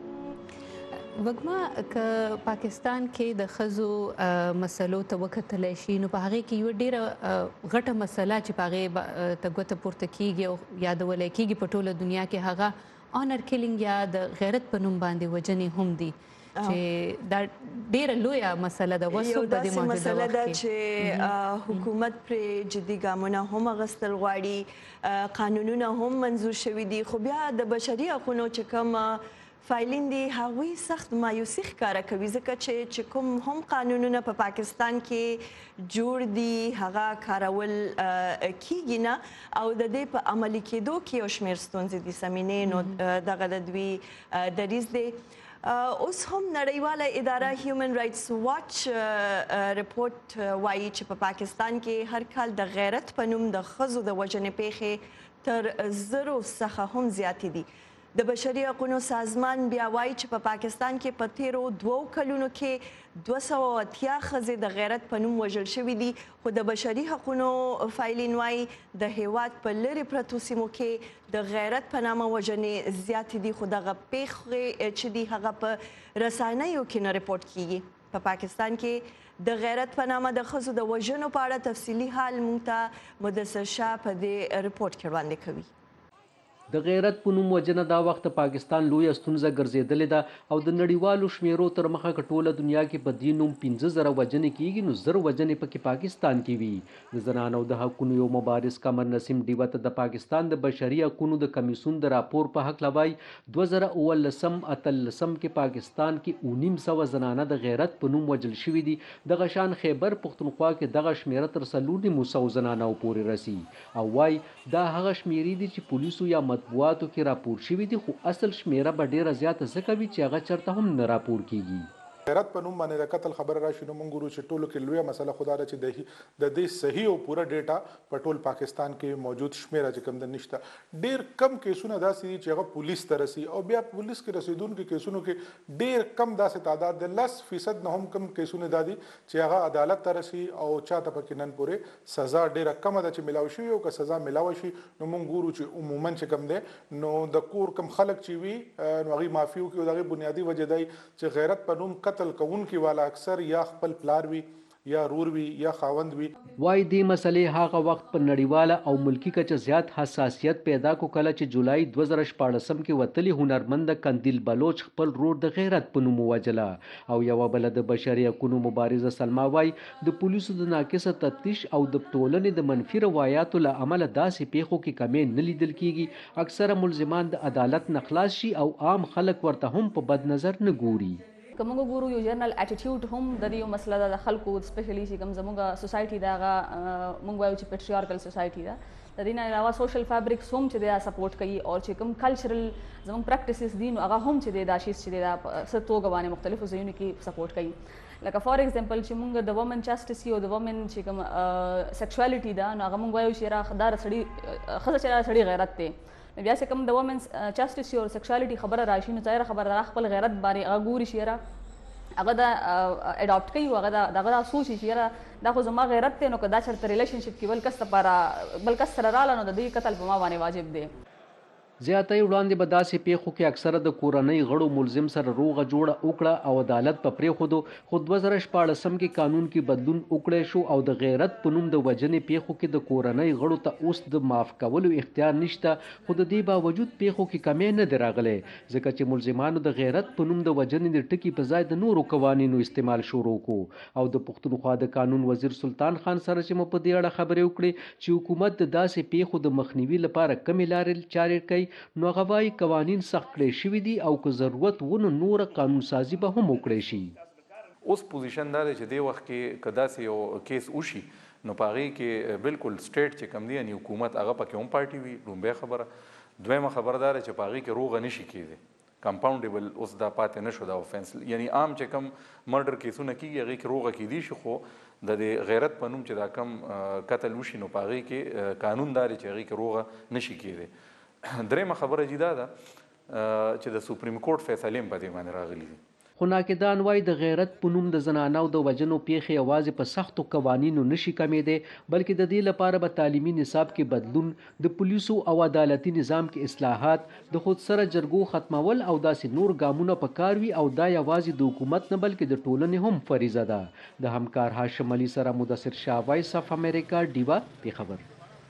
وږمه که پاکستان کې د ښځو مسلو ته وکتلی شي نو په هغې کې یوه ډېره غټه مسله چې په هغې ته ګوته پورته کېږي او یادولی کېږي په ټوله دنیا کې هغه آنر کیلینګ یا د غیرت په نوم باندې وژنې هم دي چې دا ډېره لویه مسله ده. یو داسې مسله ده چې حکومت پرې جدي ګامونه هم اخیستل غواړي، قانونونه هم منظور شوي دي، خو بیا د بشري حقونو چې کوم فایلین دي هغوی سخت مایوسي ښکاره کوي ځکه چې کوم هم قانونونه په پاکستان کې جوړ دي هغه کارول کیږي نه او د دې په عملي کېدو کې یو شمېر ستونزې دي سمینې نو دغه د دوی دریځ دی. اوس هم نړیواله اداره هیومن رایټس واچ رپورټ وایي چې په پاکستان کې هر کال د غیرت په نوم د ښځو د وژنې پیښې تر 0 څخه هم زیاتې دي. د بشري حقونو سازمان بیا وایي چې په پاکستان کې په تیرو 2 کلونو کې 280 ښځې د غیرت په نوم وژل شوي دي خو د بشري حقونو فایلین وایي د هیواد په لرې پرتو سیمو کې د غیرت په نامه وژنې زیاتې دي خو دغه پیښې چې دي هغه په رسنیو کې نه رپورټ کیږي. په پاکستان کې د غیرت په نامه د ښځو د وژنو په اړه تفصیلي حال موږ ته مدثر شاه په دې رپورټ کې وړاندې کوي. د غیرت په نوم وجنه دا وخت پاکستان لویه ستونزه ګرځېدلې ده او د نړیوالو شمیرو تر مخه که ټوله دنیا کې په دې نوم 15,000 وجنې کېږي نو 1000 وجنې پکې پاکستان کې وي. د زنانو د حقونو یو مبارز قمر نسیم ډیوه ته د پاکستان د بشري حقونو د کمیسیون د راپور په هکله وایي 2019-18 کې پاکستان کې 1900 زنانه د غیرت په نوم وجل شوي دي. دغه شان خیبر پښتونخوا کې دغه شمیره تر 400 زنانو پورې رسي او وایي دا هغه شمیرې دي چې پولیسو یا مطبوعاتو کې راپور شوي دي خو اصل شمیره به ډیره زیاته ځکه وي چې هغه چرته هم نه راپور کیږي. غیرت په نوم باندې د قتل خبره راشي نو موږ ګورو چې ټولو کې لویه مسله خدا ده چې د دې صحیح او پوره ډیټا په ټول پاکستان کې موجود شمیره چې کوم د نشته. ډیر کم کیسونه داسې دي چې هغه پولیس ته رسي او بیا پولیس کې رسیدونکو کیسونو کې ډیر کم داسې تعداد د 10% نه هم کم کیسونه دادي چې هغه عدالت ته رسي او چاته پکې نن پورې سزا ډیره کمه ده چې ملاوي شي او که سزا ملاوي شي نو موږ ګورو چې عموما چې کم ده نو د کور کم خلک چې وي نو هغه مافیو کې دغه بنیادی وجه دی چې غیرت په نوم قتل کوونکي والا اکثر یا خپل پلار وي یا رور وي یا خاوند وي. وای دې مسلې هغه وخت په نړیواله او ملکی کچه زیات حساسیت پیدا کو کله چې جولای 2014 کې وتلی هنرمند قندیل بلوچ خپل رور د غیرت په نوم وجله او یو بل د بشري حقوقو مبارزه سلما وای د پولیسو د ناقصه تفتیش او د ټولنې د منفي روایتو له امله داسې پیښو کې کمی نه لیدل کیږي. اکثره ملزمان د عدالت نه خلاص شي او عام خلک ورته هم په بد نظر نه ګوري. که موږ ګورو یو جنرال اټیټیوډ هم د دې یو مسله ده د خلکو سپیشلی چې کوم زموږ سوسایټي ده هغه موږ وایو چې پیټریارکل سوسایټي ده د دې نه علاوه سوشل فیبریکس هم چې دا سپورټ کوي او چې کوم کلچرل زموږ پریکټیسز دي نو هغه هم چې دا شیز چې دا څه توګه باندې مختلفو ځایونو کې سپورټ کوي. لکه فار ایگزامپل چې موږ د وومن چاسټس او د وومن چې کوم سیکشوالټي ده نو هغه موږ وایو چې راخدار سړی ښځه چې سړی غیرت دی بیا چې کوم د وومن چاسټس او سیکشوالټي خبره راشي نو ظاهره خبره خپل غیرت باندې هغه ګوري چې هغه دا اډاپټ کوي او هغه دا سوچي چې دا خو زما غیرت دی نو که دا چېرته ریلیشنشپ کې بل کس سره راغله نو د دې قتل په ما باندې واجب دی. زیاتې وړاندې به داسې پیښو کې اکثره د کورنۍ غړو ملزم سره روغه جوړه وکړه او عدالت په پرېښودو خو 2014 کې قانون کې بدلون وکړی شو او د غیرت په نوم د وژنې پیښو کې د کورنۍ غړو ته اوس د معاف کولو اختیار نشته خو د دې باوجود پیښو کې کمی نه دی راغلی ځکه چې ملزمانو د غیرت په نوم د وژنې د ټکي په ځای د نورو قوانینو استعمال شروع کو او د پښتونخوا د قانون وزیر سلطان خان سره چې مو په دې اړه خبرې وکړې چې حکومت د داسې پیښو د مخنیوي لپاره کمې لارې چارې کوي نو هغه وایي قوانین سخت کړی شوي دي او که ضرورت ونه نوره قانون سازي به هم وکړی شي. اوس پوزیشن دا دی چې دې وخت کې که داسې یو کیس وشي نو په هغې کې بالکل سټیټ چې کوم دی یعنې حکومت هغه پکې هم پارټي وي. لومبۍ خبره. دویمه خبره دا ده چې په هغې کې روغه نشي کېدی کمپاونډیبل اوس دا پاتې نه شو دا اوفینس یعنې عام چې کوم مرډر کیسونه کېږي هغې کې روغه کېدی شي خو د دې غیرت په نوم چې دا کم قتل وشي نو په هغې کې قانون دا دی چې هغې کې روغه نشي کېدی. درېمه خبره جی دا ده چې د سپریم کورټ فیصلې هم په دې باندې راغلي دي. خو ناقدان وایي د غیرت په نوم د زنانو د وژنو پیښې یوازې په سختو قوانینو نشي کمیدی بلکې د دې لپاره به تعلیمي نصاب کې بدلون د پولیسو او عدالتي نظام کې اصلاحات د خود سره جرګو ختمول او داسې نور ګامونه پکار وي او دا یوازې د حکومت نه بلکې د ټولنې هم فریضه ده. د همکار هاشم علي سره مدثر شاه وایس اف امریکا ډیوه پیښور.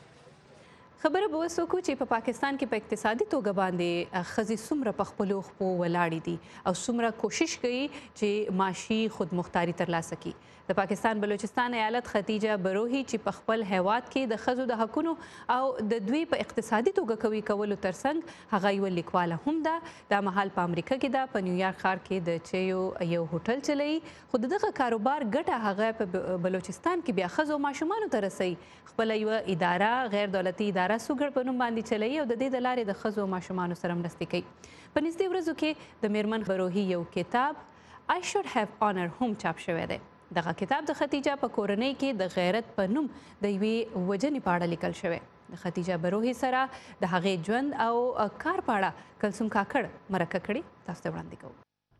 خبره به اوس وکړو چې په پاکستان کې په اقتصادي توګه باندې ښځې څومره په خپلو خپو ولاړې دي او څومره کوشش کوي چې معاشي خودمختاري ترلاسه کړي. د پاکستان بلوچستان ایالت ختیجه بروهي چې په خپل هیواد کې د ښځو د حقونو او د دوی په اقتصادي توګه قوي کولو ترڅنګ هغه یوه لیکواله هم ده. دا مهال په امریکا کې ده په نیویارک ښار کې د چیو یو هوټل چلوي خو د دغه کاروبار ګټه هغه په بلوچستان کې بیا ښځو ماشومانو ته رسوي. خپله یوه اداره غیر دولتي اداره سوګړ په نوم باندې چلوي او د دې د لارې د ښځو ماشومانو سره مرستې کوي. په نږدې ورځو کې د میرمن بروهي یو کتاب I should have honor هم چاپ شوی دی. دغه کتاب د ختیجه په کورنۍ کې د غیرت په نوم د یوې وژنې په اړه لیکل شوی. د ختیجه بروهي سره د هغې ژوند او کار په اړه کلثوم کاکړ مرکه کړې تاسو ته وړاندې کوو.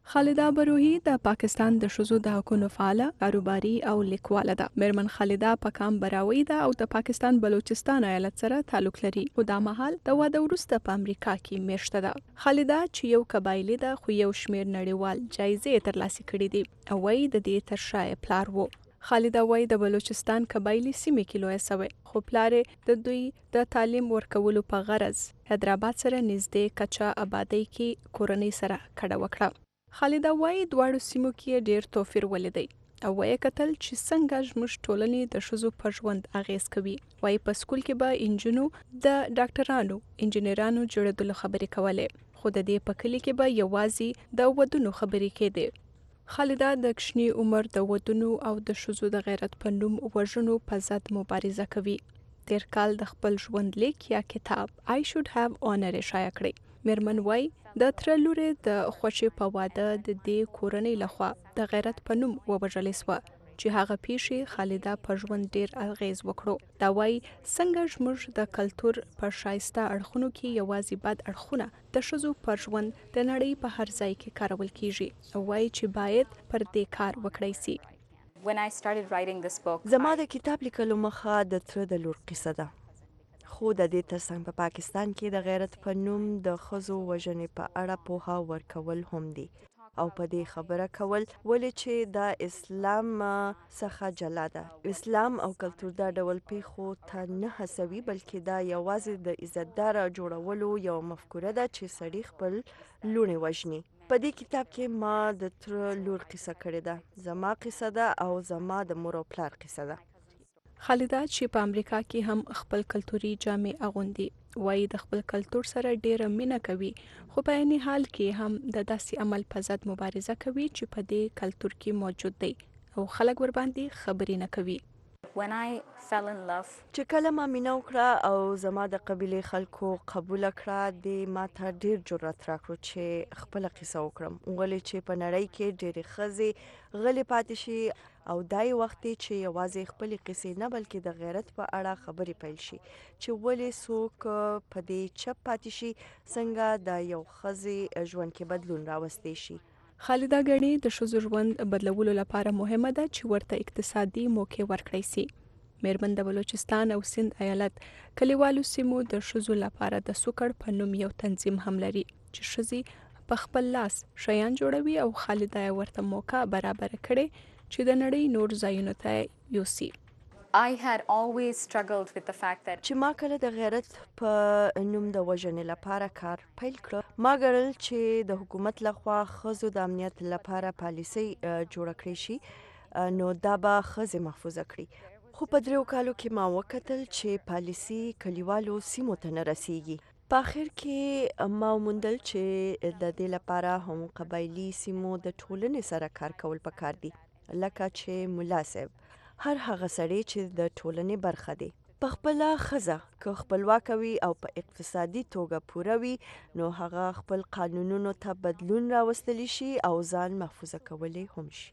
خالده بروهی د پاکستان د ښځو د حقوقو فعاله، کاروباري او لیکواله ده. میرمن خالده په کام براوي ده او د پاکستان بلوچستان ایالت سره تعلق لري. خو دا مهال د واده وروسته په امریکا کې میشته ده. خالده چې یو قبایلی ده خو یو شمیر نړیوال جایزې ترلاسه کړې دي او وايي د دې تر شا پلار وو. خالده وايي د بلوچستان قبایلی سیمې کې لوی سوی، خو پلار د دوی د تعلیم ورکولو په غرض حیدرآباد سره نږدې کچا آبادی کې کورنۍ سره کډه وکړه. خالده وايي دواړو سیمو کې ډیر توپیر ولیدي او وايي کتل چې څنګه زموږ ټولنې د ښځو په ژوند اغیز کوي. وايي په سکول کې به انجینو د ډاکټرانو انجینرانو جوړېدلو خبرې کولې، خو د دې په کلي کې به یوازې د ودونو خبرې کېدې. خالده د کشنی عمر د ودونو او د ښځو د غیرت په نوم وژنو په ضد مبارزه کوي. تیر کال د خپل ژوند لیک یا کتاب I should have honor شایع کړی. میرمن وايي د تر لوري د خوشي په واده د دې کورنۍ لخوا د غیرت په نوم وبژلې سو چې هغه پیښې خالده په ژوند ډیر اغیز وکړو. دا وايي څنګه زموږ د کلچر په شایسته اړخونو کې یوازې بد اړخونه د ښځو په ژوند د نړۍ په هر ځای کې کارول کیږي او وايي چې باید پر دې کار وکړای سي. زما د کتاب لیکلو مخه د تر د لور قصه ده، خو د دې ترڅنګ په پاکستان کې د غیرت په نوم د ښځو وژنې په اړه پوهه ورکول هم دي او په دې خبره کول ولې چې د اسلام څخه جلا ده. اسلام او کلتور دا ډول پیښو ته نه هڅوي، بلکې دا یوازې د عزتدار جوړولو یو مفکوره ده چې سړي خپل لوڼې وژني. په دې کتاب کې ما د تر لور قصه کړې ده، زما قصه ده او زما د مور او پلار قصه ده. خالده چې په امریکا کې هم خپل کلتوري جامې اغوندي، وايي د خپل کلتور سره ډیره مینه کوي، خو په عین حال کې هم د داسې عمل په ضد مبارزه کوي چې په دې کلتور کې موجود دی او خلک ور باندې خبرې نه کوي. چې کله ما مینه وکړه او زما د قبیلې خلکو قبول کړه، د ما ته ډیر جرأت راکړو چې خپل قصه وکړم، ولې چې په نړۍ کې ډېرې ښځې غلې پاتې شي او دای وخت چې یوازې خپل قصې نه بلکې د غیرت په اړه خبرې پیل شي چې ولې څوک په دې چپ پاتې شي، څنګه د یو ښځې ژوند کې بدلون راوستي شي. خالده ګڼي د ښځو ژوند بدلولو لپاره مهمه ده چې ورته اقتصادي موقع ورکړی سي. میرمن د بلوچستان او سند ایالت کلیوالو سیمو د ښځو لپاره د سوکړ په نوم یو تنظیم هم لري چې ښځې په خپل لاس شیان جوړوي او خالده ورته موقع برابر کړي چې د نړۍ نور ځایونو ته یوسي. چې ما کله د غیرت په نوم د وژنې لپاره کار پیل کړ، ما ګڼل چې د حکومت لخوا ښځو د امنیت لپاره پالیسۍ جوړه کړې شي نو دا به ښځې محفوظه کړي. خو په 3 کالو کې ما وکتل چې پالیسي کلیوالو سیمو ته نه رسیږي. په اخر کې ما وموندل چې د دې لپاره هم قبایلي سیمو د ټولنې سره کار کول پکار دي، لکه چې ملا صاحب هر هغه سړی چې د ټولنې برخه دی په خپله ښځه که خپلواکه وي او په اقتصادي توګه پوره وي نو هغه خپل قانونونو ته بدلون راوستلی شي او ځان محفوظه کولی هم شي.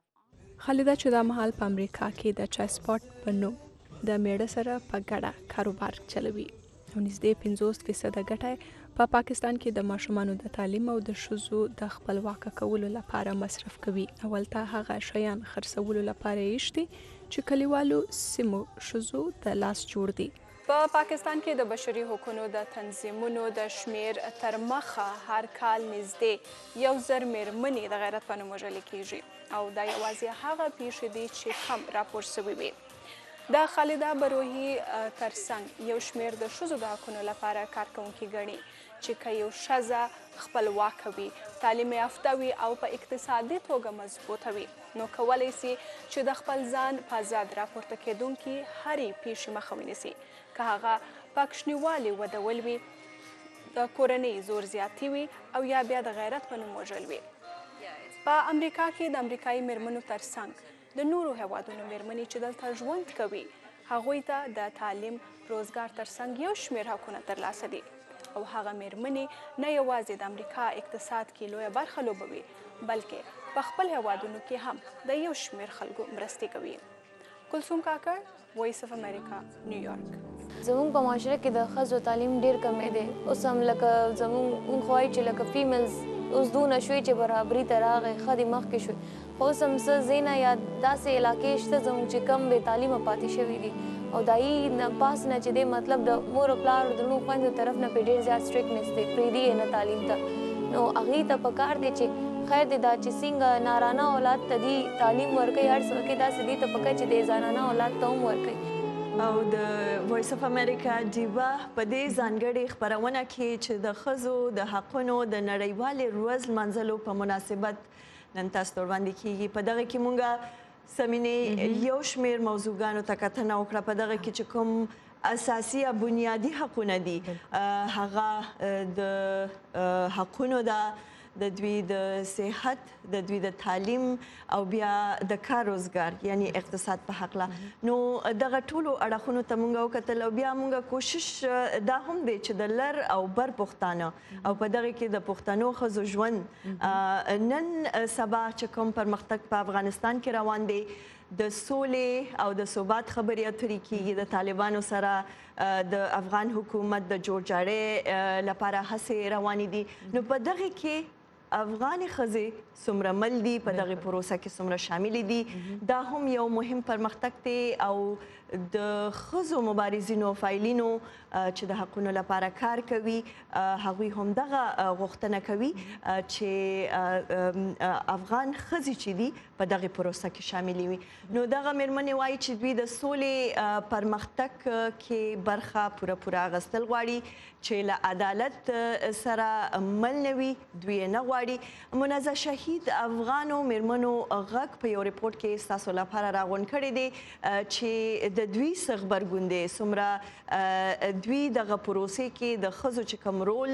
خالده چې دا مهال په امریکا کې د چای سپاټ په نوم د میړه سره په ګډه کاروبار چلوي او نږدې 50% ګټه په پاکستان کې د ماشومانو د تعلیم او د ښځو د خپلواکه کولو لپاره مصرف کوي. اولته هغه شیان خرڅولو لپاره ایښتي چې کلیوالو سیمو ښځو د لاس جوړ دي. په پاکستان کې د بشري حقوقو د تنظیمونو د شمیر تر مخه هر کال نږدې 1000 میرمنې د غیرت په نوم وژل کیږي او دا یوازې هغه پیښې دي چې کم راپور شوي وي. د خالده بروهی ترڅنګ یو شمیر د ښځو د حقوقو لپاره کارکونکي ګڼي چې که یو ښځه خپلواکه وي، تعلیم یافته وي او په اقتصادي توګه مضبوطه وي نو کولی سي چې د خپل ځان په آزاد راپورته کیدونکي هرې پیښې مخه ونیسي، که هغه په کوچنیوالي ودول وي، د کورنۍ زور زیاتی وي او یا بیا د غیرت په نوم وژل وي. په امریکا کې د امریکایي میرمنو ترڅنګ د نورو هیوادونو میرمنې چې دلته ژوند کوي هغوی ته د تعلیم روزګار ترڅنګ یو شمیر حقونه ترلاسه دي او هغه میرمنې نه یوازې د امریکا اقتصاد کې لویه برخه لوبوي بلکې په خپل هیوادونو کې هم د یو شمیر خلکو مرستې کوي. کلثوم کاکړ، وایس اف امریکا، نیویارک. زموږ په معاشره کې د ښځو تعلیم ډیر کمی دی. اوس هم لکه زموږ وایي چې لکه فیمیلز اوس دونه شوي چې برابري ته راغی ښځې مخکې شوې خو اوس هم څه ځایونه یا داسې علاقې شته زموږ چې کم بې تعلیمه پاتې شوي دي او د هغې نه پاس نه چې دی مطلب د مور او پلار د لوڼو خویندو طرف نه پرې ډېر زیات سټرکټنس دی پرېږدي یې نه تعلیم ته نو هغې ته پکار دی چې خیر دی دا چې څنګه نارانه اولاد ته دی تعلیم ورکوي هر څه وکړي داسې دې ته پکار چې دی زنانه اولاد ته هم ورکوي او د وایس اف امریکا ډیوا په دې ځانګړې خپرونه کې چې د ښځو د حقونو د نړیوالې ورځ لمانځلو په مناسبت نن تاسو ته وړاندې کیږي په دغه کې مونږ سمینې یو شمېر موضوعګانو ته کتنه وکړه په دغه کې چې کوم اساسي یا بنیادي حقونه دي هغه د حقونو ده د دوی د صحت د دوی د تعلیم او بیا د کار روزګار یعنی اقتصاد په حقله نو دغه ټولو اړخونو ته مونږ وکتل او بیا مونږ کوشش دا هم دی چې د لر او بر پښتانه او په دغه کې د پښتنو ښځو ژوند نن سبا چې کوم پرمختګ په افغانستان کې روان دی د سولې او د ثبات خبرې اترې کیږي د طالبانو سره د افغان حکومت د جوړجاړۍ لپاره هڅې روانې دي نو په دغه کې افغاني ښځې څومره مل دي په دغه پروسه کې څومره شاملې دي دا هم یو مهم پرمختګ دی او د ښځو مبارزینو فایلینو چې د حقونو لپاره کار کوي هغوی هم دغه غوښتنه کوي چې افغان ښځې چې دي په دغه پروسه کې شاملې وي نو دغه مېرمنې وایي چې دوی د سولې پرمختګ کې برخه پوره اخیستل غواړي چې له عدالت سره مل نه وي دوی یې نه غواړي منازه شهید افغانو مېرمنو غږ په یو ریپورټ کې ستاسو لپاره راغونډ کړی دی چې د دوی څه غبرګون دی څومره دوی دغه پروسې کې د ښځو چې کوم رول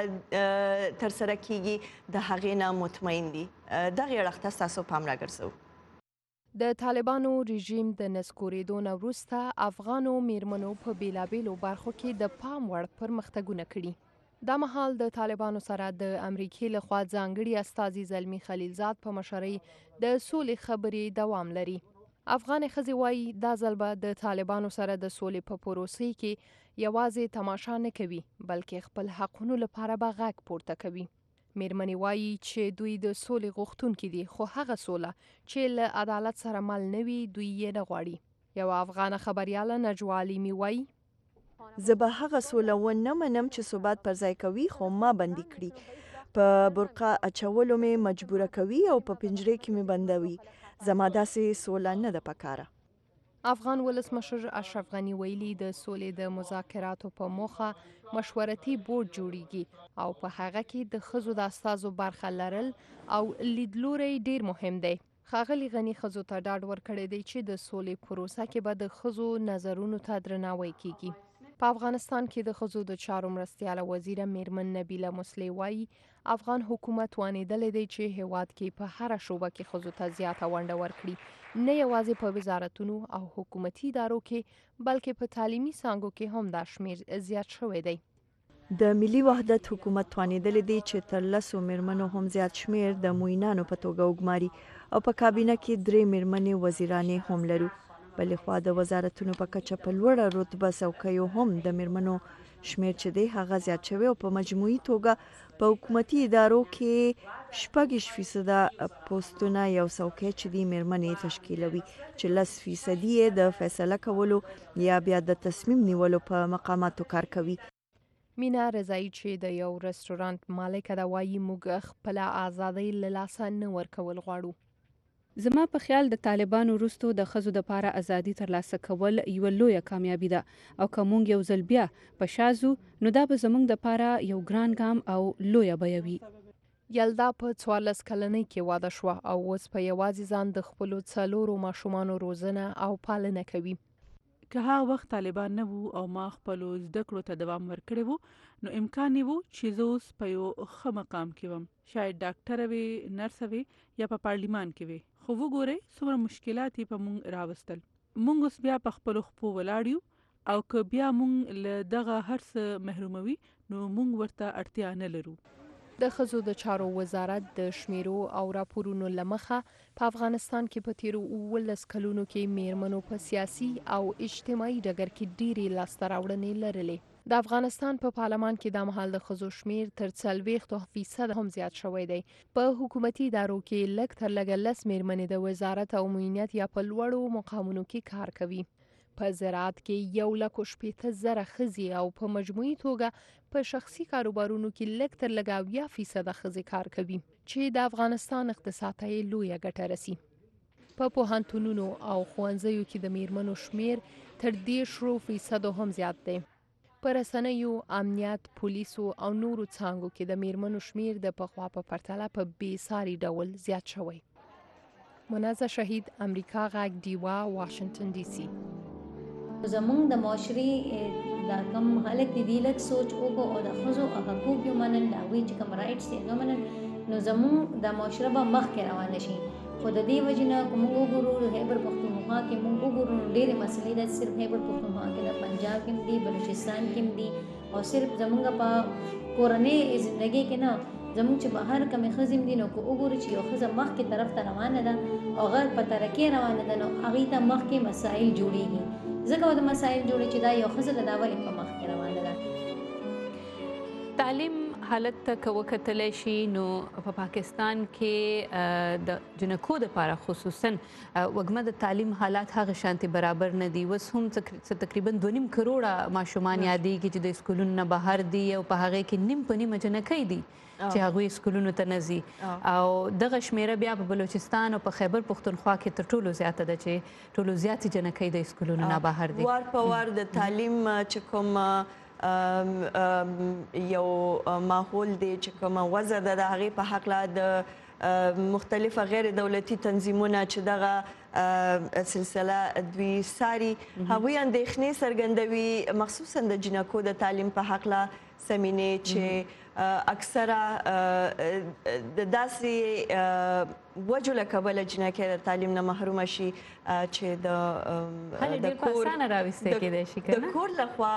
ترسره کیږي د هغې نه مطمئن دي دغې اړخ ته ستاسو پام راګرځوو د طالبانو رژیم د نسکورېدو نه وروسته افغانو میرمنو په بیلابیلو برخو کې د پام وړ پرمختګونه کړي دا مهال د طالبانو سره د امریکې لخوا ځانګړي استازي زلمي خلیلزاد په مشرۍ د سولې خبرې دوام لري افغان ښځې وایي دا ځل به د طالبانو سره د سولې په پروسې کې یوازې تماشا نه کوي بلکې خپل حقونو لپاره به غږ پورته کوي میرمنې وایي چې دوی د سولې غوښتونکي دي خو هغه سوله چې له عدالت سره مل نه وي دوی یې نه غواړي یوه افغانه خبریاله نجوا علیمي وایي زه به هغه سوله ونه منم چې ثبات پر ځای کوي خو ما بندي کړي په برقه اچولو مې مجبوره کوي او په پنجرې کې مې بندوي زما داسې سوله نه ده پکاره افغان ولسمشر اشرف غني ویلي د سولې د مذاکراتو په موخه مشورتي بورډ جوړیږي او په هغه کې د ښځو د استازو برخه لرل او لیدلوری ډیر مهم دی ښاغلي غني ښځو ته ډاډ ورکړی دی چې د سولې پروسه کې به د ښځو نظرونو ته درناوی کیږي په افغانستان کې د ښځو د چارو مرستیاله وزیره میرمن نبیله مسلې وایي افغان حکومت وانېدلی دی چې هیواد کې په هره شوبه کې ښځو ته زیاته ونډه ورکړي نه یوازې په وزارتونو او حکومتي ادارو کې بلکې په تعلیمي څانګو کې هم دا شمیر زیات شوی دی د ملي وحدت حکومت توانېدلی دی چې تر 10 میرمنو هم زیات شمیر د موینانو په توګه وګماري او په کابینه کې 3 میرمنې وزیرانې هم لرو بلې خوا د وزارتونو په کچه په لوړه رتبه څوکیو هم د میرمنو شمیر چې دی هغه زیات شوی او په مجموعي توګه په حکومتي ادارو کې 6% پوسټونه یو څوکۍ چې دی میرمنې تشکیلوي چې 10% یې د فیصله کولو یا بیا د تصمیم نیولو په مقاماتو کار کوي مینا رضایی چې د یو رستورانت مالکه ده وایي موږ خپله ازادۍ له لاسه نه ورکول غواړو زما په خیال د طالبانو وروسته د ښځو دپاره ازادي ترلاسه کول یوه لویه کامیابي ده او که موږ یو ځل بیا په شا ځو نو دا به زموږ دپاره یو ګران ګام او لویه بیه وي یلدا په 14 کلنۍ کې واده شوه او اوس په یوازې ځان د خپلو 4 ماشومانو روزنه او پالنه کوي که هغه وخت طالبان نه وو او ما خپلو زده کړو ته دوام ورکړی وو نو امکان یې وو چې زه اوس په یو ښه مقام کې وم شاید ډاکټره وي نرسه وي یا په پارلیمان کې وي خو وګورئ څومره مشکلات یې په موږ راوستل موږ اوس بیا په خپلو خپو ولاړ یو او که بیا موږ له دغه هر څه محروموي نو موږ ورته اړتیا نه لرو د ښځو د چارو وزارت د شمیرو او راپورونو له مخه په افغانستان کې په تیرو 19 کلونو کې میرمنو په سیاسي او اجتماعي ډګر کې ډېرې لاسته راوړنې لرلې د افغانستان په پارلمان کې د مهال د ښځو شمیر تر 40% هم زیات شوی دی. په حکومتي ادارو کې لږ تر لږه 10 میرمنې د وزارت او معاونیت یا په لوړو مقامونو کې کار کوي. په زراعت کې 1,60,000 ښځې او په مجموعي توګه په شخصي کاروبارونو کې لږ تر لږه 70% ښځې کار کوي چې د افغانستان اقتصاد ته یې لویه ګټه رسي. په پوهنتونونو او ښوونځیو کې د میرمنو شمیر تر 10% هم زیات دی. په رسنیو، امنیت، پولیسو او نورو څانګو کې د میرمنو شمیر د پخوا په پرتله په بېساري ډول زیات شوی. منازه شهید، امریکا غږ، ډیوا، واشنگټن ډي سي. زمونږ د معاشري دا کم خلک دي لږ سوچ وکړو او د ښځو حقوق یې ومنل، د هغوی چې کوم رایټس یې ومنل، نو زمونږ د معاشره به مخکې روانه شي. خو د دې وجې نه که موږ وګورو خیبر پښتونخوا کې موږ وګورو نو ډېرې مسلې د صرف خیبر پښتونخوا کې د پنجاب کې هم دي، بلوچستان کې هم دي، او صرف زمونږ په کورنۍ زندګۍ کې نه، زمونږ چې بهر کمې ښځې هم دي، نو که وګورو چې یو ښځه مخکې طرف ته روانه ده او هغه په ترقۍ روانه ده، نو هغوی ته مخکې مسایل جوړېږي. ځکه د مسایل جوړې چې دا یو ښځه ده دا ولې په مخکې روانه ده. تعلیم حالت ته که وکتلی شي نو په پاکستان کې د جنکو دپاره خصوصا وږمه د تعلیم حالات هغه شانتې برابر نه دي. اوس هم تقریبا 2.5 کروړه ماشومان یادېږي چې د اسکولونو نه بهر دي او په هغې کې نیم په نیمه جنکۍ دي چې هغوی اسکولونو ته نه ځي. او دغه شمیره بیا په بلوچستان او په خیبر پښتونخوا کې تر ټولو زیاته ده چې ټولو زیاتې جنکۍ د اسکولونو نه بهر دي. وار په وار د تعلیم چې کوم یو ماحول دی چې کومه وضع ده د هغې په هکله د مختلفه غیر دولتي تنظیمونه چې دغه سلسله دوی ساري هغوی اندېښنې څرګندوي مخصوصا د جنکو د تعلیم په هکله سمینې چې اکثره د داسې وجو له کبله جنکۍ د تعلیم نه محرومه شي چې د کور لخوا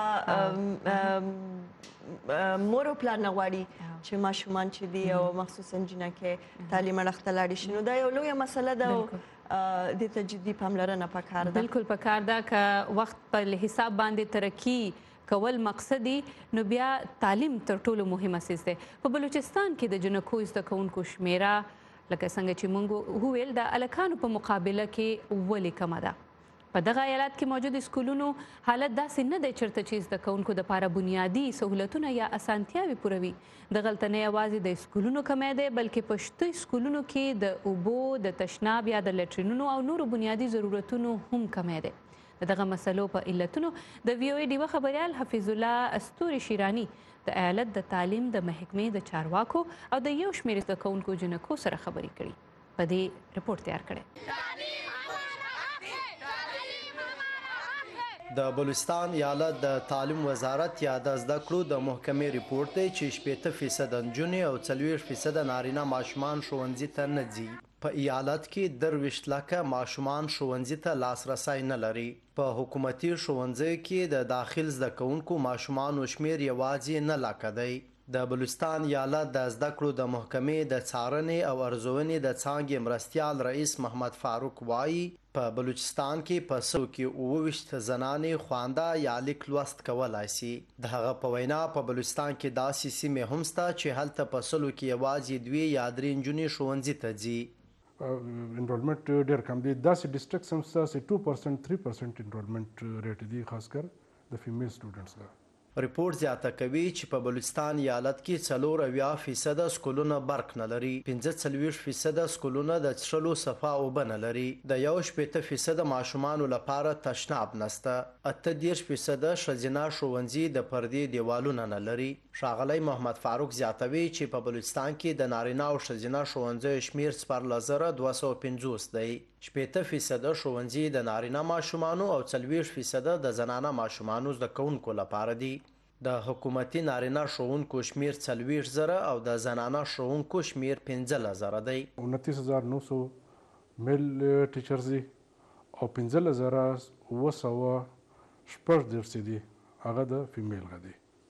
مور او پلار نه غواړي چې ماشومان چې دي او مخصوصا جنکۍ تعلیم اړخ ته لاړې شي. نو دا یو لویه مسله ده او دې ته جدي پاملرنه پکار ده. بالکل پکار ده که وخت په حساب باندې ترقي کول مقصدي نو بیا تعلیم تر ټولو مهم اساس دی. په بلوچستان کې د جنکو زده کوونکو شمیره لکه څنګه چې موږ وویل د هلکانو په مقابله کې ولې کمه ده. په دغه ایالت کې موجود اسکولونو حالت داسې نه دی چېرته چې زده کوونکو دپاره بنیادي سهولتونه یا اسانتیاوې پوروي. دغلته نه یوازې د اسکولونو کمی دی بلکې په شته اسکولونو کې د اوبو، د تشناب یا د لټرینونو او نورو بنیادي ضرورتونو هم کمی دی. د دغه مسلو په علتونو د وی او ای ډیوه خبریال حفیظ الله استوري شیراني د ایالت د تعلیم د محکمې د چارواکو او د یو شمېر زده کوونکو جنکو سره خبرې کړي. په دې رپورټ تیار کړی. د بلوچستان ایالت د تعلیم وزارت یا د زده کړو د محکمې ریپورت دی چې 80% نجونې او 40% نارینه ماشومان ښوونځي ته نه ځي. په ایالت کې 23 لکه ماشومان ښوونځي ته لاسرسی نه لري. په حکومتي ښوونځیو کې د داخل زده کوونکو ماشومانو شمیر یوازې 9 لکه دی. د بلوچستان ایالت د زده کړو د محکمې د څارنې او ارزونې د څانګې مرستیال رئیس محمد فاروق وایي په بلوچستان کې په سلو کې 29 زنانې خوانده یا لیک لوست کولی سي. د هغه په وینا په بلوچستان کې داسې سیمې هم شته چې هلته په سلو کې یوازې 2 یا 3 نجونې ښوونځي ته ځي. انرولمنٹ ډېر کم دی. داسې ډسټرکټس هم شته چې 2% 3% انرولمنٹ ریټ دی خاص کر د فیمیل سټوډنټس لا. ریپورت زیاته کوي چې په بلوچستان ایالت کې 40% سکولونه برق نه لري، 45% سکولونه د څښلو صفا اوبه نه لري، د 18% ماشومانو لپاره تشناب نشته، 38% ښځینه ښوونځي د پردې دیوالونه نه لري. ښاغلی محمد فاروق زیاتوي چې په بلوچستان کې د نارینه او ښځینه ښوونځیو شمیر 14,250 دی. 80% ښوونځي د نارینه ماشومانو او 40% د زنانه ماشومانو زده کوونکو لپاره دي. د حکومتي نارینه ښوونکو شمیر 40,000 او د زنانه ښوونکو شمیر 15,000 دی. 29,900 میل ټیچرز دي او 15,900 دي هغه د فیمیل غدي.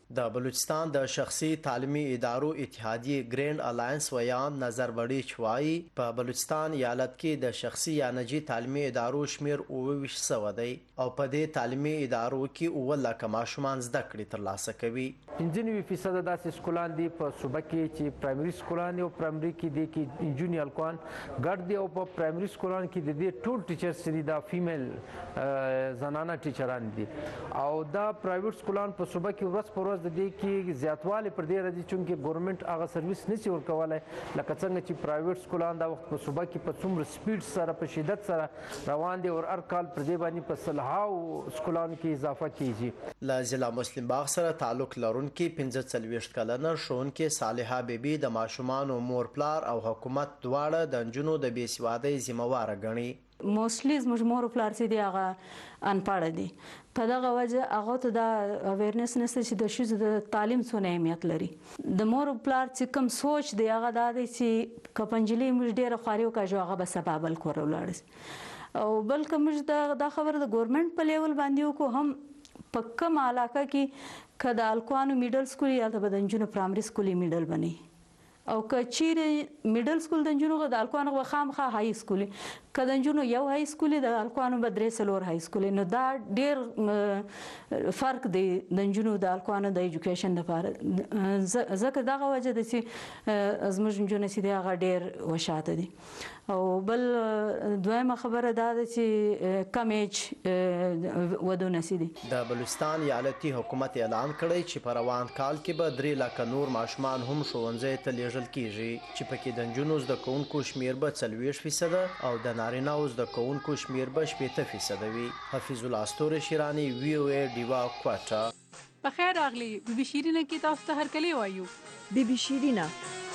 د بلوچستان د شخصي تعلیمي ادارو اتحادیې ګرینډ الاینس ویان نظر بډیچ وایي په بلوچستان ایالت کې د شخصي یا نجی تعلیمي ادارو شمیر 29 دی او په دې تعلیمي ادارو کې 9 لکه ماشومان زده کړې ترلاسه کوي. 95% داسې سکولان دي په صوبه کې چې پرایمري سکولان دي او پرایمري کې دي کې انجونی الکوان ګډ دي او په پرایمري سکولان کې د دې ټول ټیچرز چې دا فیمیل زنانه ټیچران دي او دا پرایویټ سکولان په صوبه کې ورځ په ورځ د دې کې زیاتوالی پر دې راځي چې ګورنمنت هغه سرویس نشي ورکولای لکه څنګه چې پرایویټ سکولان دا وخت په صوبه کې په څومره سپیډ سره په شدت سره روان دي او هر کال پر دې باندې په سلهاو سکولانو کې اضافه کیږي. له ضلع مسلم باغ سره تعلق لرونکي 45 کلنه ښوونکې صالحه بیبي د ماشومانو مور پلار او حکومت دواړه د نجونو د بېسوادۍ ذمهواره ګڼي. موستلی زموږ مور پلار چې دی هغه انپاړه دي په دغه وجه هغه ته دا اویرنس نشته چې د ښځو د تعلیم څونه اهمیت لري. د مور پلار چې کوم سوچ دی هغه دا دی چې که پنجلۍ موږ ډېره خواري وکړو هغه به سبا بل کور ولاړ شي او بلکې موږ دا خبره د ګورنمنت په لیول باندې وکړو هم په کوم علاقه کې که د الکوانو میډل سکول یا د نجونو پرایمري سکول میډل بني او که چیرې میډل سکول د نجونو د الکوانو به خامخا های سکول که د نجونو یو های سکول د الکوانو به 3 های سکول نو دا ډېر فرق دی د نجونو د الکوانو د ایجوکیشن لپاره ځکه دغه وجه ده چې زموږ نجونې چې دی هغه ډېر وشاته دي. او بل دویمه خبره دا ده چې کم ایج ودونه سي دي. د بلوچستان ایالتي حکومت اعلان کړی چې په روان کال کې به 3 لکه نور ماشومان هم ښوونځي ته لیږل کیږي چې پکې د نجونو زده کوونکو شمیر به 40% او د نارینه‌و زده کوونکو شمیر به 80% وي. حفیظ الله استور شیرانی VOA ډیوا کوټا. په خیر راغلی بي بي شیرینه کې تاسو ته هرکلی وایو. بي بي شیرینه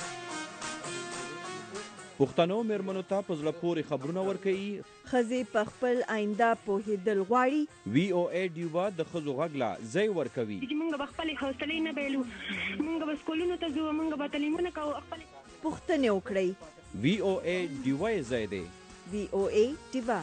پښتنو میرمنو ته په زړه پورې خبرونه ورکوي. ښځې په خپل آینده پوهېدل غواړي. VOA ډیوا د ښځو غږ له ځای ورکوي. موږ به خپلې حوصلې نه بایلو، موږ به سکولونو ته ځو، موږ به تعلیمونه کوو، خپلې پوښتنې وکړئ. VOA ډیوا یې ځای دی. VOA ډیوا.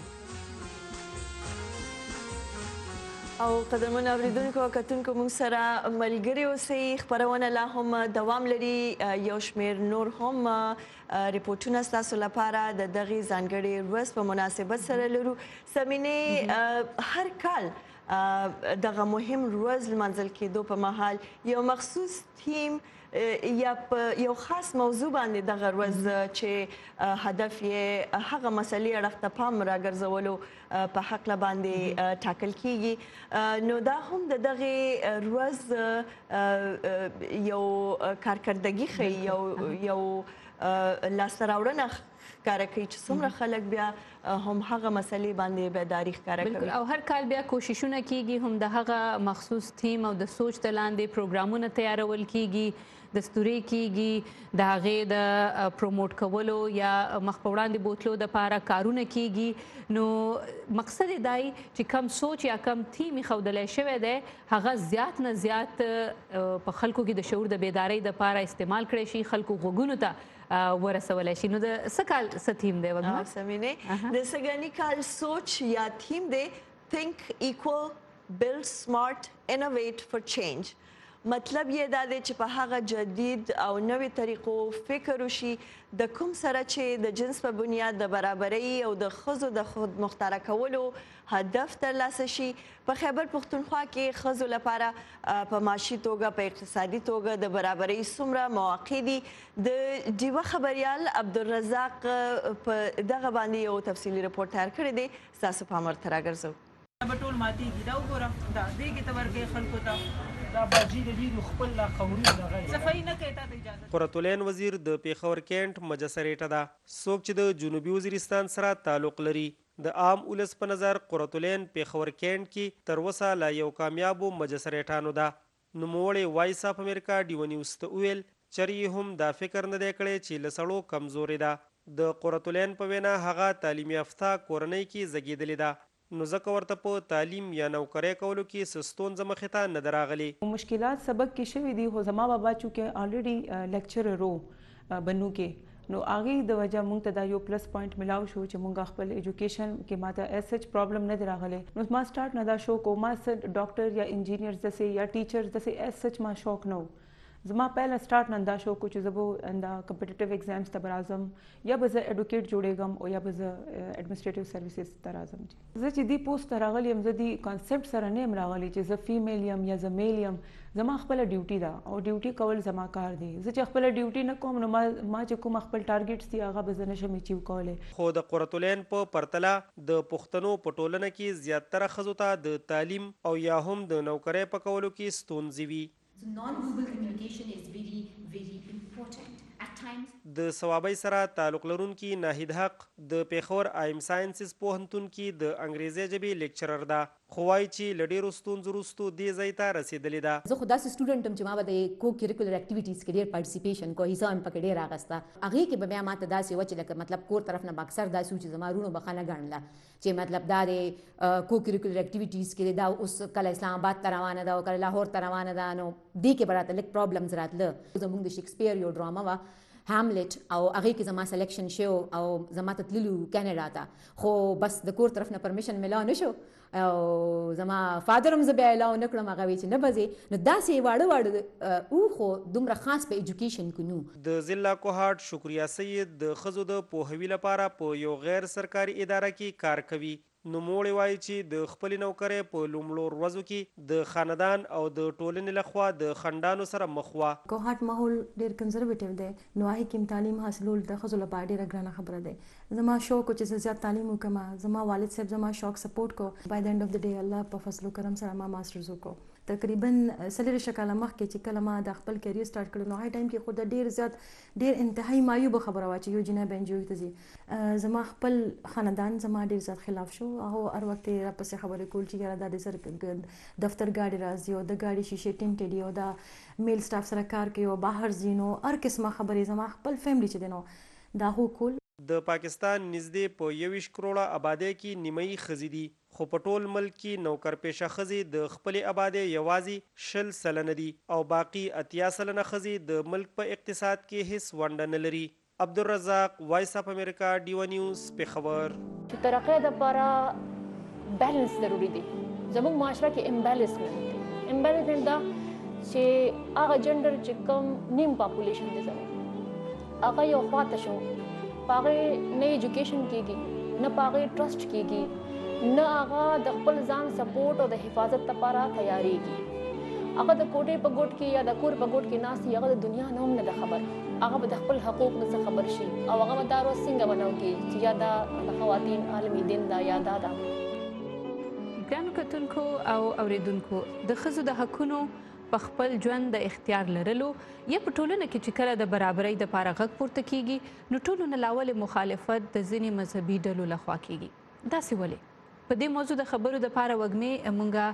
او قدرمن اوریدونکو او کتونکو موږ سره ملګري اوسئ. خپرونه لا هم دوام لري. یو شمېر نور هم ریپورټونه ستاسو لپاره د دغې ځانګړې ورځ په مناسبت سره لرو. سمینې هر کال دغه مهم ورځ لمانځل کېدو په مهال یو مخصوص تیم یا په یو خاص موضوع باندې دغه ورځ چې هدف یې هغه مسلې اړخ ته پام راګرځولو په هکله باندې ټاکل کیږي. نو دا هم د دغې ورځ یو کارکردګي ښیي، یو لاسته راوړنه ښکاره کوي چې څومره خلک بیا هم هغه مسلې باندې بیداري ښکاره کوي. او هر کال بیا کوششونه کیږي هم د هغه مخصوص تیم او د سوچ ته لاندې پروګرامونه تیارول کیږي، دستوري کیږي، د هغې د پروموټ کولو یا مخ په وړاندې بوتلو دپاره کارونه کیږي. نو مقصد یې دی چې کم سوچ یا کم تیم ښودلی شوی دی هغه زیات نه زیات په خلکو کې د شعور د بیدارۍ دپاره استعمال کړی شي، خلکو غوږونو ته ورسولی شي. نو د څه کال څه تیم دی وږمه؟ سمینې د سږني کال سوچ یا تیم دی Think Equal, Build Smart, Innovate for Change. مطلب یې دا دی چې په هغه جدید او نوې طریقو فکر وشي د کوم سره چې د جنس په بنیاد د برابرۍ او د ښځو د خود مختاره کولو هدف ترلاسه شي. په خیبر پښتونخوا کې ښځو لپاره په معاشي توګه په اقتصادي توګه د برابرۍ څومره مواقع دي. د ډیوه خبریال عبدالرزاق په دغه باندې یو تفصیلي رپورټ تیار کړی دی. ستاسو پام ورته راګرځو. به ټول ماتېږي. دا وګوره دا دیګې ته ورکوي خلکو ته، دا باجي د ډېرو خپل لا قوري دغه صفایي نه کوي. تا ته اجازه قرةالعین وزیر د پېښور کینټ مجسریټه ده. څوک چې د جنوبي وزیرستان سره تعلق لري د عام ولس په نظر قرةالعین پېښور کینټ کې تر اوسه لا یو کامیابو مجسریټانو ده. نوموړی وایس اف امریکا ډیو نیوز ته وویل چرې هم دا فکر نه دی کړی چې له سړو کمزورې ده. د قرةالعین په وینا هغه تعلیم یافته کورنۍ کې زیږېدلې ده، نو ځکه ورته په تعلیم یا نوکرۍ کولو کې څه ستونزه مخې ته نه ده راغلې. مشکلات سبق کې شوي دي، خو زما بابا چونکې الریډي لیکچرر و بنو کې نو هغې د وجه موږ ته دا یو پلس پوینټ ملاو شو چې موږ خپل ایجوکیشن کې ماته ایس سچ پرابلم نه دی راغلی. نو ما سټارټ نه دا شو کو ما ډاکټر یا انجینیر داسې یا ټیچر داسې ایس سچ ما شوق نه و. زما پهله سټارټ نه دا شو کو چې زه به دا کمپټیټیو ایگزامز ته به راځم یا به زه ایډوکیټ جوړېږم او یا به زه ایډمنسټریټیو سروسز ته راځم. زه چې دې پوسټ ته راغلی یم زه دې کانسیپټ سره نه یم راغلی چې زه فیمیل یم یا زه میل یم. زما خپله ډیوټي ده او ډیوټي کول زما کار دی. زه چې خپله ډیوټي نه کوم نو ما چې کوم خپل ټارګټس دي هغه به زه نشم اچیو کولی. خو د قرتالعین په پرتله د پښتنو په ټولنه کې زیاتره ښځو ته د تعلیم او یا هم د نوکرۍ په کولو کې ستونزې وي. Non-verbal communication is very, very important. At times, د ثوابۍ سره تعلق لرونکي ناهید حق د پیښور آیم ساینسز پوهنتون کې د انګریزي ژبې لیکچرر ده، خو وایي چې له ډېرو ستونزو وروستو دې ځای ته رسېدلې ده. زه خو داسې سټوډنټ یم چې ما به د کو کریکولر اکټیویټیز کې ډېر پارټیسیپیشن کو، حصه مې پکې ډېر اخیسته. هغې کې به بیا ماته داسې وه چې لکه مطلب کور طرف نه به اکثر داسې و چې زما وروڼو به ښه نه ګڼله چې مطلب دا د کو کریکولر اکټیویټیز کې دا اوس کله اسلام آباد ته روانه ده او کله لاهور ته روانه ده، نو دې کې به راته لږ پرابلمز راتله. زموږ د شیکسپیر یو ډرامه وه هاملیټ او هغې کې زما سلیکشن شو او زما ته تللو کینیډا ته، خو بس د کور طرف نه پرمیشن ملاو نه شو او زما فادر هم زه بیا الاو نه کړم. هغه وی چې نه بځې. نو داسې واړه واړه او خو دومره خاص په ایجوکیشن کې نو. د ضلع کوهاټ شکریا سید د ښځو د پوهوي لپاره په یو غیر سرکاري اداره کې کار کوي. نوموړی وایي چې د خپلې نوکرۍ په لومړو ورځو کې د خاندان او د ټولنې لخوا د خنډانو سره مخ وه. کوهاټ ماحول ډېر کنزرویټیو دی، نو هغې کې تعلیم حاصلول د ښځو لپاره ډېره ګرانه خبره دی. زما شوق و چې زه زیات تعلیم وکړم. زما والد صاحب زما شوق سپورټ کو. بای د اینډ اف د ډے الله په فضل و کرم سره ما ماسټرز وکړو. تقریبا 40 کاله مخکې چې کله ما د خپل کیریر سٹارټ کړو نو هغه ټایم کې خو د ډېر انتهایی معیوبه خبره وه چې یو جناب انجیو ته ځي. زما خپل خاندان زما ډېر زیات خلاف شو. هغه هر وخت یې راپسې خبرې کول چې یاره دا د سر دفتر ګاډي راځي او د ګاډي شیشې ټینټې دي او دا میل سټاف سره کار کوي او بهر ځي، نو هر قسمه خبرې زما خپل فیملی چې دی نو دا هو کول. د پاکستان نږدې په 21 کروړه آبادۍ کې نیمایي ښځې دي، خو په ټول ملک کې نوکر پیشه ښځې د خپلې آبادۍ یوازې 20% دي او باقي 80% ښځې د ملک په اقتصاد کې هیڅ ونډه نه لري. عبدالرزاق، وایس اف امریکا، ډیو نیوز، پیښور. چې ترقۍ دپاره بیلنس ضروري دی. زموږ معاشره کې امبیلنسمنټ دی. امبیلنسمنټ دا چې هغه جنډر چې کوم نیم پاپولیشن دی زموږ هغه یو خواته شو، په هغې نه ایجوکیشن کېږي، نه په هغې ټرسټ کېږي، نه هغه د خپل ځان سپورټ او د حفاظت لپاره تیاریږي. هغه د کوټې په ګوټ کې یا د کور په ګوټ کې ناست هغه د دنیا نه هم نه ده خبر. هغه به د خپل حقوق نه څه خبر شي او هغه به دا روز څنګه به نه وکړي چې یا دا د خواتین عالمي دین ده یا دا ده. ګرانو کتونکو او اوریدونکو، د ښځو د حقونو په خپل ژوند د اختیار لرلو یا په ټولنه کې چې کله د برابرۍ دپاره غږ پورته کیږي نو ټولو نه لاولې مخالفت د ځینې مذهبي ډلو لخوا کیږي. داسې ولې؟ په دې موضوع د خبرو دپاره وږمې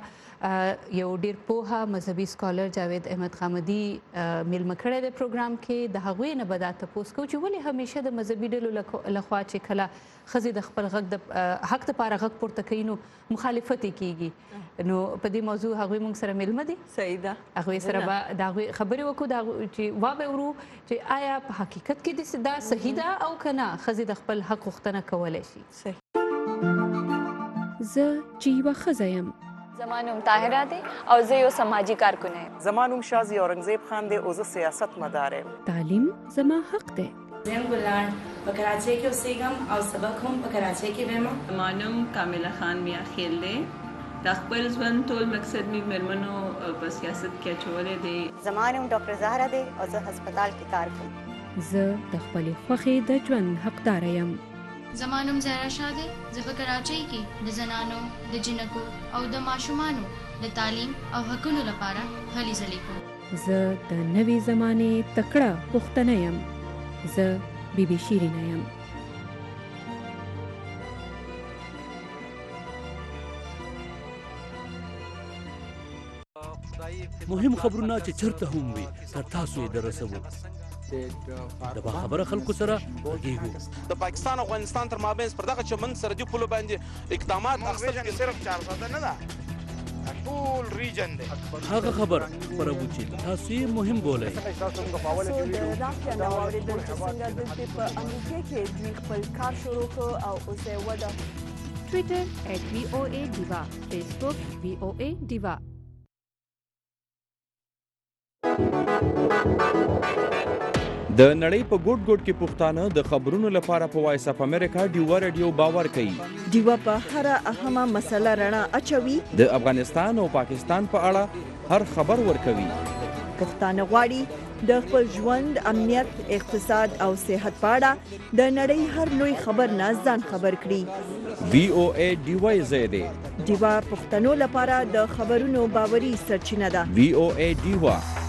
مونږه یو ډېر پوهه مذهبي سکالر جاوید احمد خامدي میلمه کړی دی پروګرام کې. د هغوی نه به دا تپوس کوو چې ولې همیشه د مذهبي ډلو لخوا چې کله ښځې د خپل حق دپاره غږ پورته کوي نو مخالفت یې کیږي. نو په دې موضوع هغوی مونږ سره میلمه دي. صحیح ده. هغوی سره به د هغوی خبرې وکړو چې وابه ورو چې آیا په حقیقت کې دا صحیح ده او که نه ښځې د خپل حق غوښتنه کولی شي. صحیح. زه چې یوه ښځه یم. زما نوم طاهره دی او زه یو سماجي کارکونه یم. زما نوم شازي اورنګزیب خان دی او زه سیاست مدار یم. تعلیم زما حق دی. زه یم ګلان په کراچۍ کې اوسېږم او سبق هم په کراچۍ کې وایم. زما نوم کامله خان میاخیل دی. د خپل ژوند ټول مقصد مې مېرمنو په سیاست کې اچولی دی. زما نوم ډاکټر زهره دی او زه هسپتال کې کار کوم. زه د خپلې خوښې د ژوند حقداره یم. زما نوم زهرا شاه دی. زه په کراچۍ کې د زنانو، د جنکو او د ماشومانو د تعلیم او حقونو لپاره هلې ځلې کوم. زه د نوې زمانې تکړه پښتنه یم. زه بیبي شیرینه یم. مهم خبرونه چې چرته هم وي تر تاسو یې دررسوو. د باخبره خلکو سره غږیږو. د پاکستان او افغانستان تر مابین پر دغه چمن سرحدي پولو باندې اقدامات اخیستل صرف 4 ساعته نه ده. ټول ریجن دی هغه خبر خپروو چې تاسو یې مهم بولئ. سو د رافیا نه واورېدل چې څنګه دلته په امریکا کې دوی خپل کار شروع کړ او اوس یې وده. ټویټر @VOA Diva، فیسبوک VOA Diva. د نړۍ په ګوټ ګوټ کې پښتانه د خبرونو لپاره په وایس اف امریکا ډیوا رادیو باور کوي. ډیوا په هر اهمه مسله رڼا اچوي. د افغانستان او پاکستان په اړه هر خبر ورکوي. پښتانه غواړي د خپل ژوند، امنیت، اقتصاد او صحت په اړه د نړۍ هر لوی خبر نه ځان خبر کړي. VOA ډیوا زیاده ډیوا پښتنو لپاره د خبرونو باوري سرچینه ده. VOA ډیوا